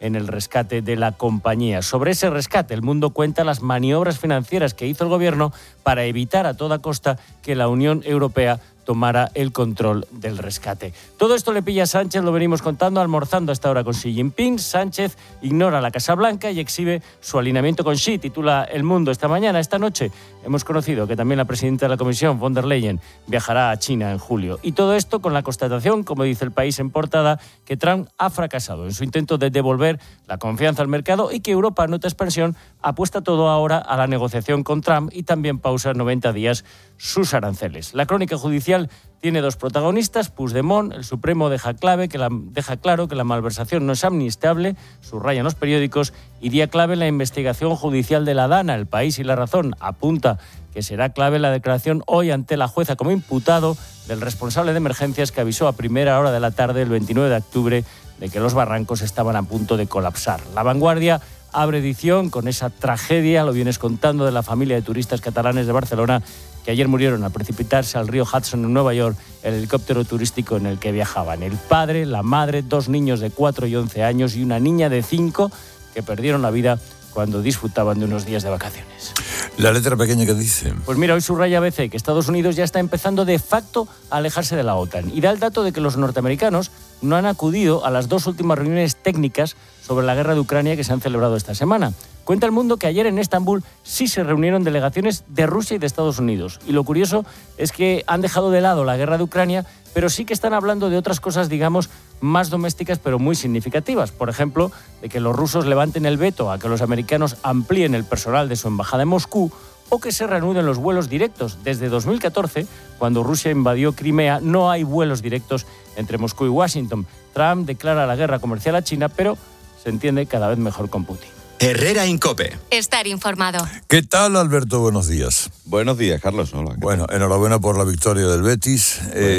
en el rescate de la compañía. Sobre ese rescate, El Mundo cuenta las maniobras financieras que hizo el gobierno para evitar a toda costa que la Unión Europea tomara el control del rescate. Todo esto le pilla a Sánchez, lo venimos contando, almorzando hasta ahora con Xi Jinping. Sánchez ignora la Casa Blanca y exhibe su alineamiento con Xi, titula El Mundo esta mañana. Esta noche hemos conocido que también la presidenta de la Comisión, von der Leyen, viajará a China en julio. Y todo esto con la constatación, como dice El País en portada, que Trump ha fracasado en su intento de devolver la confianza al mercado y que Europa, nota expansión, apuesta todo ahora a la negociación con Trump y también pausa 90 días sus aranceles. La crónica judicial tiene dos protagonistas. Puigdemont, el Supremo, deja claro que la malversación no es amnistiable, subrayan los periódicos, y día clave en la investigación judicial de la Dana. El País y La Razón apunta que será clave la declaración hoy ante la jueza como imputado del responsable de emergencias que avisó a primera hora de la tarde del 29 de octubre de que los barrancos estaban a punto de colapsar. La Vanguardia abre edición con esa tragedia, lo vienes contando, de la familia de turistas catalanes de Barcelona que ayer murieron al precipitarse al río Hudson en Nueva York el helicóptero turístico en el que viajaban. El padre, la madre, 2 niños de 4 y 11 años y una niña de 5 que perdieron la vida cuando disfrutaban de unos días de vacaciones. ¿La letra pequeña que dice? Pues mira, hoy subraya ABC que Estados Unidos ya está empezando de facto a alejarse de la OTAN y da el dato de que los norteamericanos no han acudido a las 2 últimas reuniones técnicas sobre la guerra de Ucrania que se han celebrado esta semana. Cuenta El Mundo que ayer en Estambul sí se reunieron delegaciones de Rusia y de Estados Unidos. Y lo curioso es que han dejado de lado la guerra de Ucrania, pero sí que están hablando de otras cosas, digamos, más domésticas, pero muy significativas. Por ejemplo, de que los rusos levanten el veto a que los americanos amplíen el personal de su embajada en Moscú, o que se reanuden los vuelos directos. Desde 2014, cuando Rusia invadió Crimea, no hay vuelos directos entre Moscú y Washington. Trump declara la guerra comercial a China, pero se entiende cada vez mejor con Putin. Herrera Incope. Estar informado. ¿Qué tal, Alberto? Buenos días. Buenos días, Carlos. Hola. Bueno, enhorabuena por la victoria del Betis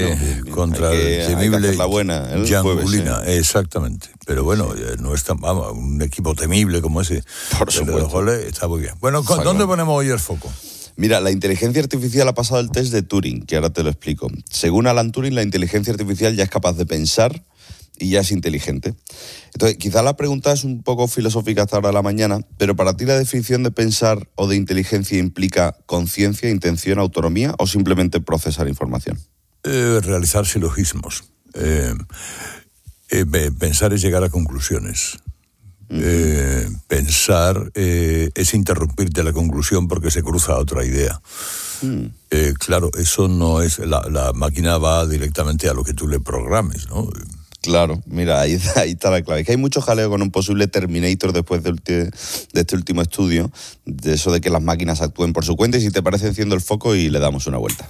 contra el temible Giangulina. Exactamente. Pero bueno, no es tan, un equipo temible como ese. Por supuesto. Los goles está muy bien. Bueno, ¿dónde ponemos hoy el foco? Mira, la inteligencia artificial ha pasado el test de Turing, que ahora te lo explico. Según Alan Turing, la inteligencia artificial ya es capaz de pensar y ya es inteligente. Entonces, quizá la pregunta es un poco filosófica hasta ahora de la mañana, pero para ti la definición de pensar o de inteligencia implica conciencia, intención, autonomía o simplemente procesar información. Realizar silogismos. Pensar es llegar a conclusiones. Pensar es interrumpirte la conclusión porque se cruza otra idea. Claro, eso no es... La máquina va directamente a lo que tú le programes, ¿no? Claro, mira, ahí está la clave. Es que hay mucho jaleo con un posible Terminator después de este último estudio, de eso de que las máquinas actúen por su cuenta, y si te parece enciendo el foco y le damos una vuelta.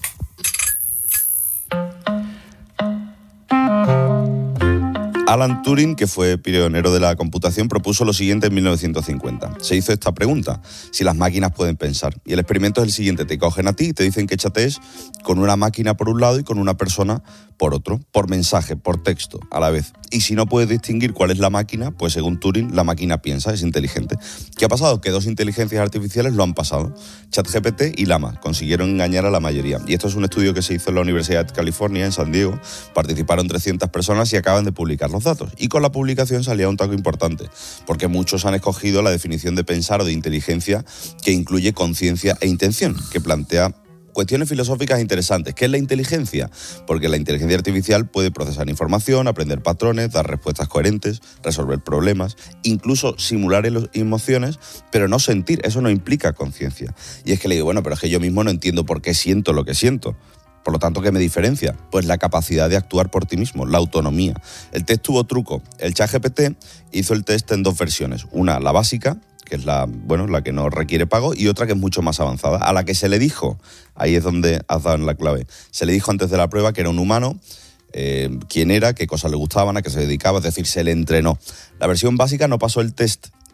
Alan Turing, que fue pionero de la computación, propuso lo siguiente en 1950. Se hizo esta pregunta: si las máquinas pueden pensar. Y el experimento es el siguiente: te cogen a ti y te dicen que chatees con una máquina por un lado y con una persona por otro, por mensaje, por texto, a la vez. Y si no puedes distinguir cuál es la máquina, pues según Turing, la máquina piensa, es inteligente. ¿Qué ha pasado? Que 2 inteligencias artificiales lo han pasado. ChatGPT y Llama consiguieron engañar a la mayoría. Y esto es un estudio que se hizo en la Universidad de California, en San Diego. Participaron 300 personas y acaban de publicar los datos. Y con la publicación salía un taco importante, porque muchos han escogido la definición de pensar o de inteligencia que incluye conciencia e intención, que plantea cuestiones filosóficas interesantes. ¿Qué es la inteligencia? Porque la inteligencia artificial puede procesar información, aprender patrones, dar respuestas coherentes, resolver problemas, incluso simular emociones, pero no sentir. Eso no implica conciencia. Y es que le digo, bueno, pero es que yo mismo no entiendo por qué siento lo que siento. Por lo tanto, ¿qué me diferencia? Pues la capacidad de actuar por ti mismo, la autonomía. El test tuvo truco. El ChatGPT hizo el test en 2 versiones. Una, la básica, que es la que no requiere pago, y otra que es mucho más avanzada, a la que se le dijo, ahí es donde has dado en la clave, se le dijo antes de la prueba que era un humano, quién era, qué cosas le gustaban, a qué se dedicaba, es decir, se le entrenó. La versión básica no pasó el test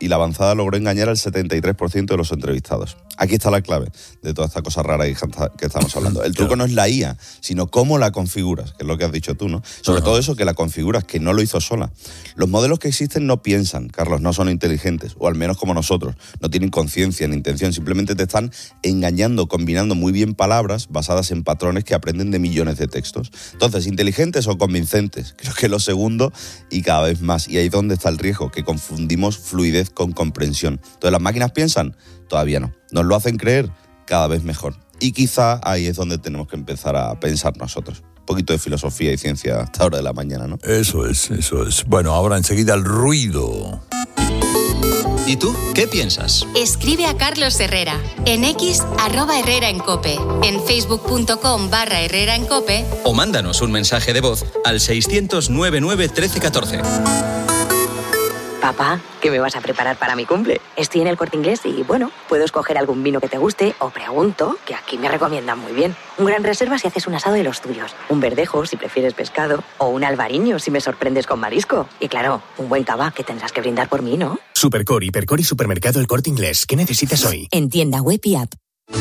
y la avanzada logró engañar al 73% de los entrevistados. Aquí está la clave de toda esta cosa rara que estamos hablando. El truco no es la IA, sino cómo la configuras, que es lo que has dicho tú, ¿no? Sobre todo eso, que la configuras, que no lo hizo sola. Los modelos que existen no piensan, Carlos, no son inteligentes, o al menos como nosotros, no tienen conciencia ni intención, simplemente te están engañando, combinando muy bien palabras basadas en patrones que aprenden de millones de textos. Entonces, ¿inteligentes o convincentes? Creo que lo segundo, y cada vez más. Y ahí es donde está el riesgo, que confundimos fluidez con comprensión. Entonces, ¿las máquinas piensan? Todavía no. Nos lo hacen creer cada vez mejor. Y quizá ahí es donde tenemos que empezar a pensar nosotros. Un poquito de filosofía y ciencia a esta hora de la mañana, ¿no? Eso es. Bueno, ahora enseguida el ruido. ¿Y tú qué piensas? Escribe a Carlos Herrera en X @HerreraEnCope, en facebook.com/HerreraEnCope o mándanos un mensaje de voz al 600 99 13 14. Papá, ¿qué me vas a preparar para mi cumple? Estoy en el Corte Inglés y, bueno, puedo escoger algún vino que te guste o pregunto, que aquí me recomiendan muy bien. Un Gran Reserva si haces un asado de los tuyos, un verdejo si prefieres pescado o un albariño si me sorprendes con marisco. Y claro, un buen cava que tendrás que brindar por mí, ¿no? Supercor, Hipercor y Supermercado El Corte Inglés. ¿Qué necesitas hoy? En tienda web y app.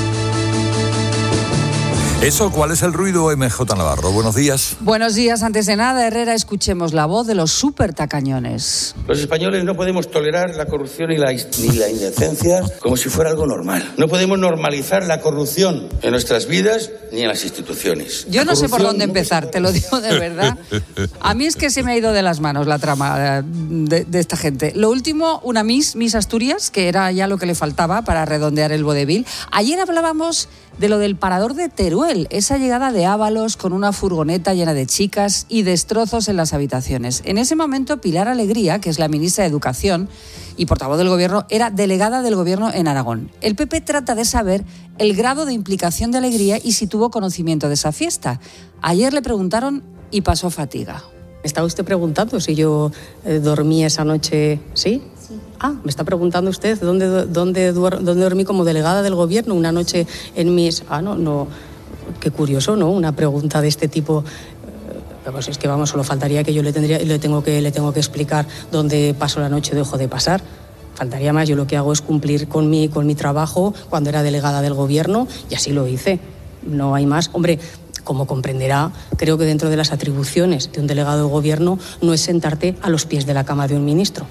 Eso, ¿cuál es el ruido, MJ Navarro? Buenos días. Buenos días. Antes de nada, Herrera, escuchemos la voz de los supertacañones. Los españoles no podemos tolerar la corrupción ni la indecencia como si fuera algo normal. No podemos normalizar la corrupción en nuestras vidas ni en las instituciones. Yo no sé por dónde empezar, te lo digo de verdad. A mí es que se me ha ido de las manos la trama de esta gente. Lo último, una Miss Asturias, que era ya lo que le faltaba para redondear el vodevil. Ayer hablábamos de lo del parador de Teruel, esa llegada de Ábalos con una furgoneta llena de chicas y destrozos en las habitaciones. En ese momento, Pilar Alegría, que es la ministra de Educación y portavoz del Gobierno, era delegada del Gobierno en Aragón. El PP trata de saber el grado de implicación de Alegría y si tuvo conocimiento de esa fiesta. Ayer le preguntaron y pasó fatiga. ¿Me estaba usted preguntando si yo dormí esa noche? ¿Sí? Ah, me está preguntando usted dónde dormí como delegada del Gobierno una noche en mis... Ah, no, qué curioso, ¿no? Una pregunta de este tipo. Pues es que, vamos, solo faltaría que yo le tengo que explicar dónde paso la noche o dejo de pasar. Faltaría más. Yo lo que hago es cumplir con mi trabajo cuando era delegada del Gobierno y así lo hice. No hay más. Hombre, como comprenderá, creo que dentro de las atribuciones de un delegado del Gobierno no es sentarte a los pies de la cama de un ministro.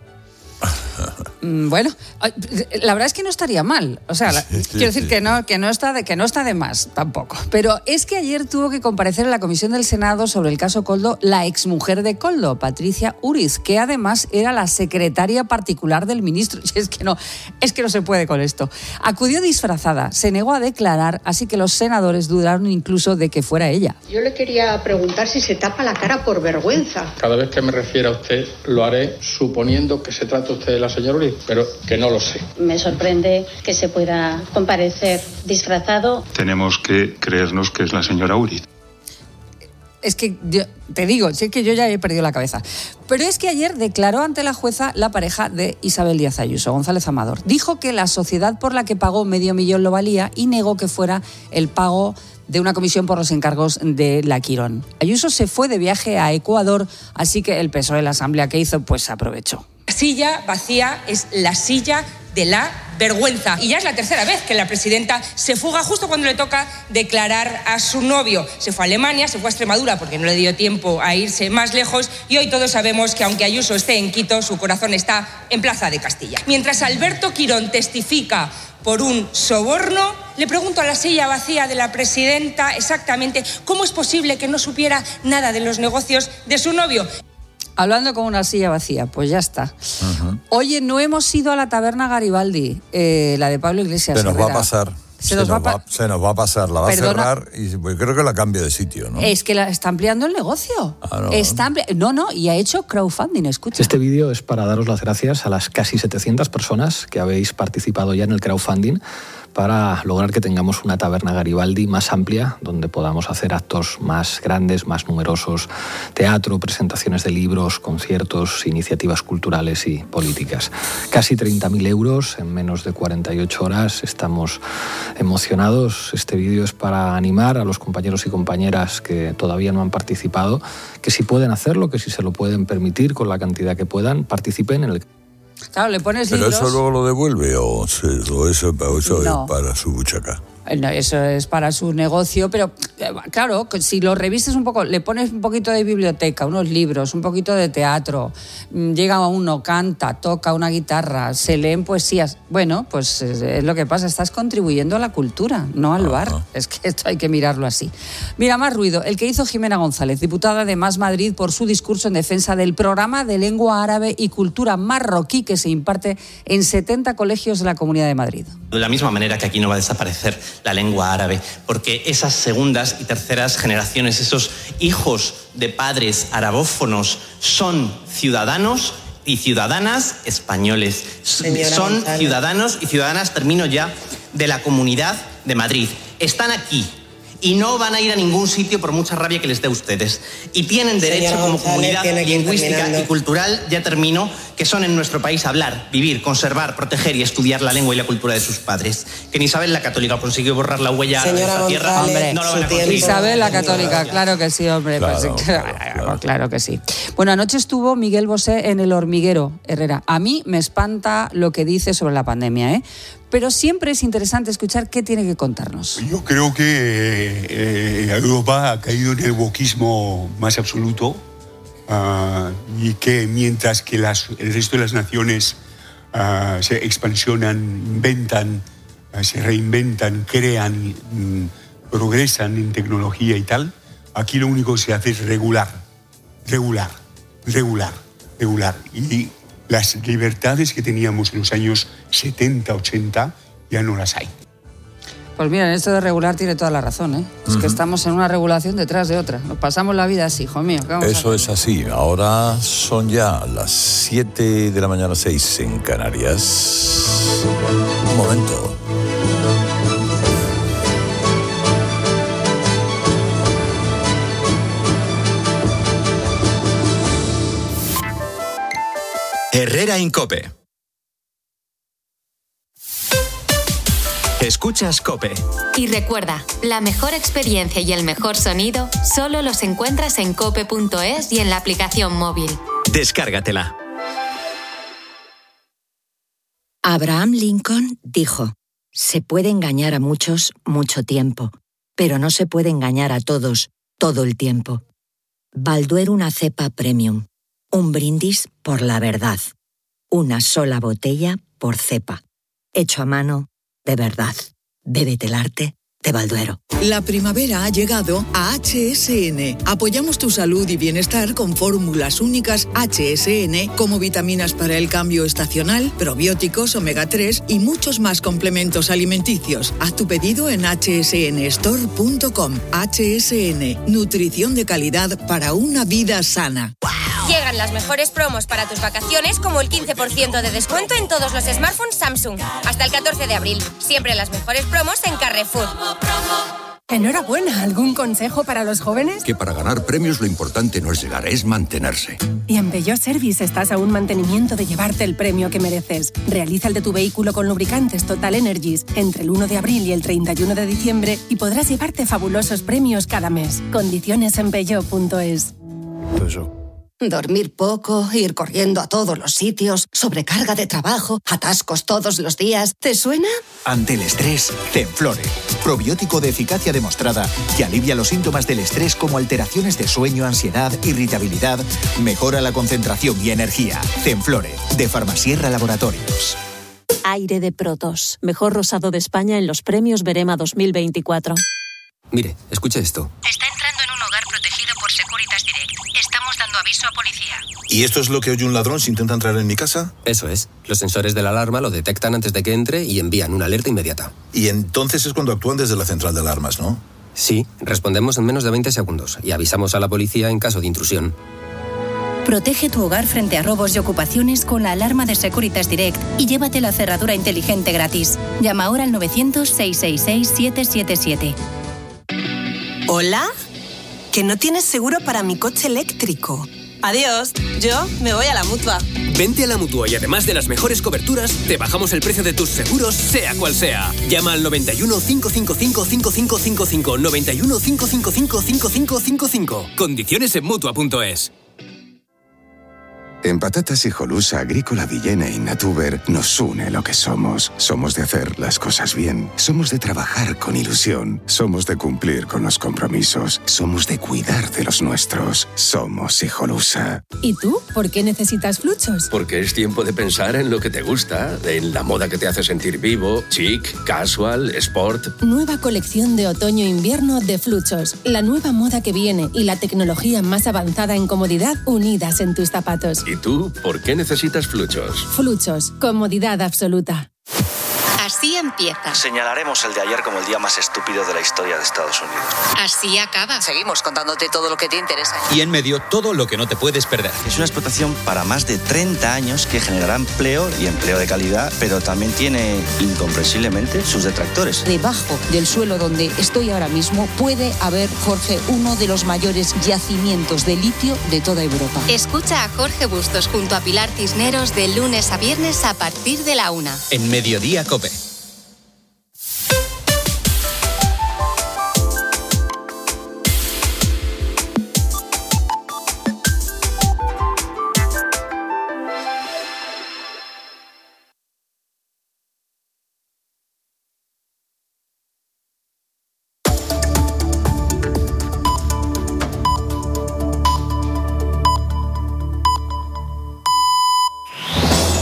Bueno, la verdad es que no estaría mal. O sea, quiero decir que no está de más tampoco. Pero es que ayer tuvo que comparecer en la comisión del Senado sobre el caso Koldo la exmujer de Koldo, Patricia Uriz, que además era la secretaria particular del ministro. Es que no se puede con esto. Acudió disfrazada, se negó a declarar, así que los senadores dudaron incluso de que fuera ella. Yo le quería preguntar si se tapa la cara por vergüenza. Cada vez que me refiera a usted, lo haré suponiendo que se trata usted de la señora Uriz, pero que no lo sé. Me sorprende que se pueda comparecer disfrazado. Tenemos que creernos que es la señora Uriz. Es que yo te digo, sí que yo ya he perdido la cabeza. Pero es que ayer declaró ante la jueza la pareja de Isabel Díaz Ayuso, González Amador. Dijo que la sociedad por la que pagó $500,000 lo valía y negó que fuera el pago de una comisión por los encargos de la Quirón. Ayuso se fue de viaje a Ecuador, así que el PSOE, la asamblea que hizo, pues aprovechó. La silla vacía es la silla de la vergüenza. Y ya es la tercera vez que la presidenta se fuga justo cuando le toca declarar a su novio. Se fue a Alemania, se fue a Extremadura porque no le dio tiempo a irse más lejos y hoy todos sabemos que aunque Ayuso esté en Quito, su corazón está en Plaza de Castilla. Mientras Alberto Quirón testifica por un soborno, le pregunto a la silla vacía de la presidenta exactamente cómo es posible que no supiera nada de los negocios de su novio. Hablando con una silla vacía, pues ya está. Uh-huh. Oye, no hemos ido a la taberna Garibaldi, la de Pablo Iglesias. Se nos va a pasar. Se nos va a pasar, la va a cerrar y creo que la cambia de sitio, ¿no? Es que está ampliando el negocio. Y ha hecho crowdfunding, escucha. Este vídeo es para daros las gracias a las casi 700 personas que habéis participado ya en el crowdfunding para lograr que tengamos una taberna Garibaldi más amplia, donde podamos hacer actos más grandes, más numerosos, teatro, presentaciones de libros, conciertos, iniciativas culturales y políticas. Casi 30.000 euros en menos de 48 horas. Estamos emocionados. Este vídeo es para animar a los compañeros y compañeras que todavía no han participado, que si pueden hacerlo, que si se lo pueden permitir con la cantidad que puedan, participen en el... Claro, le pones ¿Pero libros... eso luego lo devuelve o eso No. es para su buchaca? No, eso es para su negocio, pero claro, si lo revistes un poco, le pones un poquito de biblioteca, unos libros, un poquito de teatro, llega uno, canta, toca una guitarra, se leen poesías. Bueno, pues es lo que pasa, estás contribuyendo a la cultura, no al bar. Es que esto hay que mirarlo así. Mira, más ruido, el que hizo Jimena González, diputada de Más Madrid, por su discurso en defensa del programa de lengua árabe y cultura marroquí que se imparte en 70 colegios de la Comunidad de Madrid. De la misma manera que aquí no va a desaparecer la lengua árabe, porque esas segundas y terceras generaciones, esos hijos de padres arabófonos, son ciudadanos y ciudadanas españoles. Son ciudadanos y ciudadanas, termino ya, de la Comunidad de Madrid. Están aquí y no van a ir a ningún sitio por mucha rabia que les dé a ustedes. Y tienen derecho como comunidad lingüística y cultural, ya termino, que son en nuestro país hablar, vivir, conservar, proteger y estudiar la lengua y la cultura de sus padres. Que ni Isabel la Católica consiguió borrar la huella de esta tierra. Hombre, no lo van a conseguir. Isabel la Católica, claro que sí, hombre. Claro, pues, claro que sí. Bueno, anoche estuvo Miguel Bosé en El Hormiguero, Herrera. A mí me espanta lo que dice sobre la pandemia, ¿eh? Pero siempre es interesante escuchar qué tiene que contarnos. Yo creo que Europa ha caído en el wokismo más absoluto y que mientras que el resto de las naciones se expansionan, inventan, se reinventan, crean, progresan en tecnología y tal, aquí lo único que se hace es regular. Y las libertades que teníamos en los años 70, 80, ya no las hay. Pues mira, en esto de regular tiene toda la razón, ¿eh? Es que estamos en una regulación detrás de otra. Nos pasamos la vida así, hijo mío. Eso es así. Ahora son ya las 7 de la mañana, 6 en Canarias. Un momento. Herrera en COPE. Escuchas COPE. Y recuerda, la mejor experiencia y el mejor sonido solo los encuentras en cope.es y en la aplicación móvil. Descárgatela. Abraham Lincoln dijo: se puede engañar a muchos mucho tiempo, pero no se puede engañar a todos todo el tiempo. Balduero, una cepa premium. Un brindis por la verdad. Una sola botella por cepa. Hecho a mano, de verdad. Bébete el arte de Balduero. La primavera ha llegado a HSN. Apoyamos tu salud y bienestar con fórmulas únicas HSN, como vitaminas para el cambio estacional, probióticos, omega 3 y muchos más complementos alimenticios. Haz tu pedido en hsnstore.com. HSN, nutrición de calidad para una vida sana. Llegan las mejores promos para tus vacaciones, como el 15% de descuento en todos los smartphones Samsung. Hasta el 14 de abril. Siempre las mejores promos en Carrefour. Enhorabuena. ¿Algún consejo para los jóvenes? Que para ganar premios lo importante no es llegar, es mantenerse. Y en Peugeot Service estás a un mantenimiento de llevarte el premio que mereces. Realiza el de tu vehículo con lubricantes Total Energies entre el 1 de abril y el 31 de diciembre y podrás llevarte fabulosos premios cada mes. Condiciones en peugeot.es. Dormir poco, ir corriendo a todos los sitios, sobrecarga de trabajo, atascos todos los días. ¿Te suena? Ante el estrés, Zenflore. Probiótico de eficacia demostrada que alivia los síntomas del estrés como alteraciones de sueño, ansiedad, irritabilidad, mejora la concentración y energía. Zenflore, de Farmasierra Laboratorios. Aire de Protos. Mejor rosado de España en los premios Berema 2024. Mire, escuche esto. Está entrando en un hogar protegido por Securitas Direct. Estamos dando aviso a policía. ¿Y esto es lo que oye un ladrón si intenta entrar en mi casa? Eso es. Los sensores de la alarma lo detectan antes de que entre y envían una alerta inmediata. Y entonces es cuando actúan desde la central de alarmas, ¿no? Sí, respondemos en menos de 20 segundos y avisamos a la policía en caso de intrusión. Protege tu hogar frente a robos y ocupaciones con la alarma de Securitas Direct y llévate la cerradura inteligente gratis. Llama ahora al 900-666-777. ¿Hola? Que no tienes seguro para mi coche eléctrico. Adiós, yo me voy a la Mutua. Vente a la Mutua y además de las mejores coberturas, te bajamos el precio de tus seguros, sea cual sea. Llama al 91 555 5555. 91 555 5555. Condiciones en Mutua.es. En Patatas Hijolusa, Agrícola Villena y Natuber nos une lo que somos. Somos de hacer las cosas bien. Somos de trabajar con ilusión. Somos de cumplir con los compromisos. Somos de cuidar de los nuestros. Somos Hijolusa. ¿Y tú? ¿Por qué necesitas Fluchos? Porque es tiempo de pensar en lo que te gusta, en la moda que te hace sentir vivo, chic, casual, sport. Nueva colección de otoño-invierno de Fluchos. La nueva moda que viene y la tecnología más avanzada en comodidad unidas en tus zapatos. ¿Y tú, por qué necesitas Fluchos? Fluchos, comodidad absoluta. Así empieza. Señalaremos el de ayer como el día más estúpido de la historia de Estados Unidos. Así acaba. Seguimos contándote todo lo que te interesa. Y en medio, todo lo que no te puedes perder. Es una explotación para más de 30 años que generará empleo y empleo de calidad, pero también tiene, incomprensiblemente, sus detractores. Debajo del suelo donde estoy ahora mismo puede haber, Jorge, uno de los mayores yacimientos de litio de toda Europa. Escucha a Jorge Bustos junto a Pilar Cisneros de lunes a viernes a partir de la 1. En Mediodía COPE.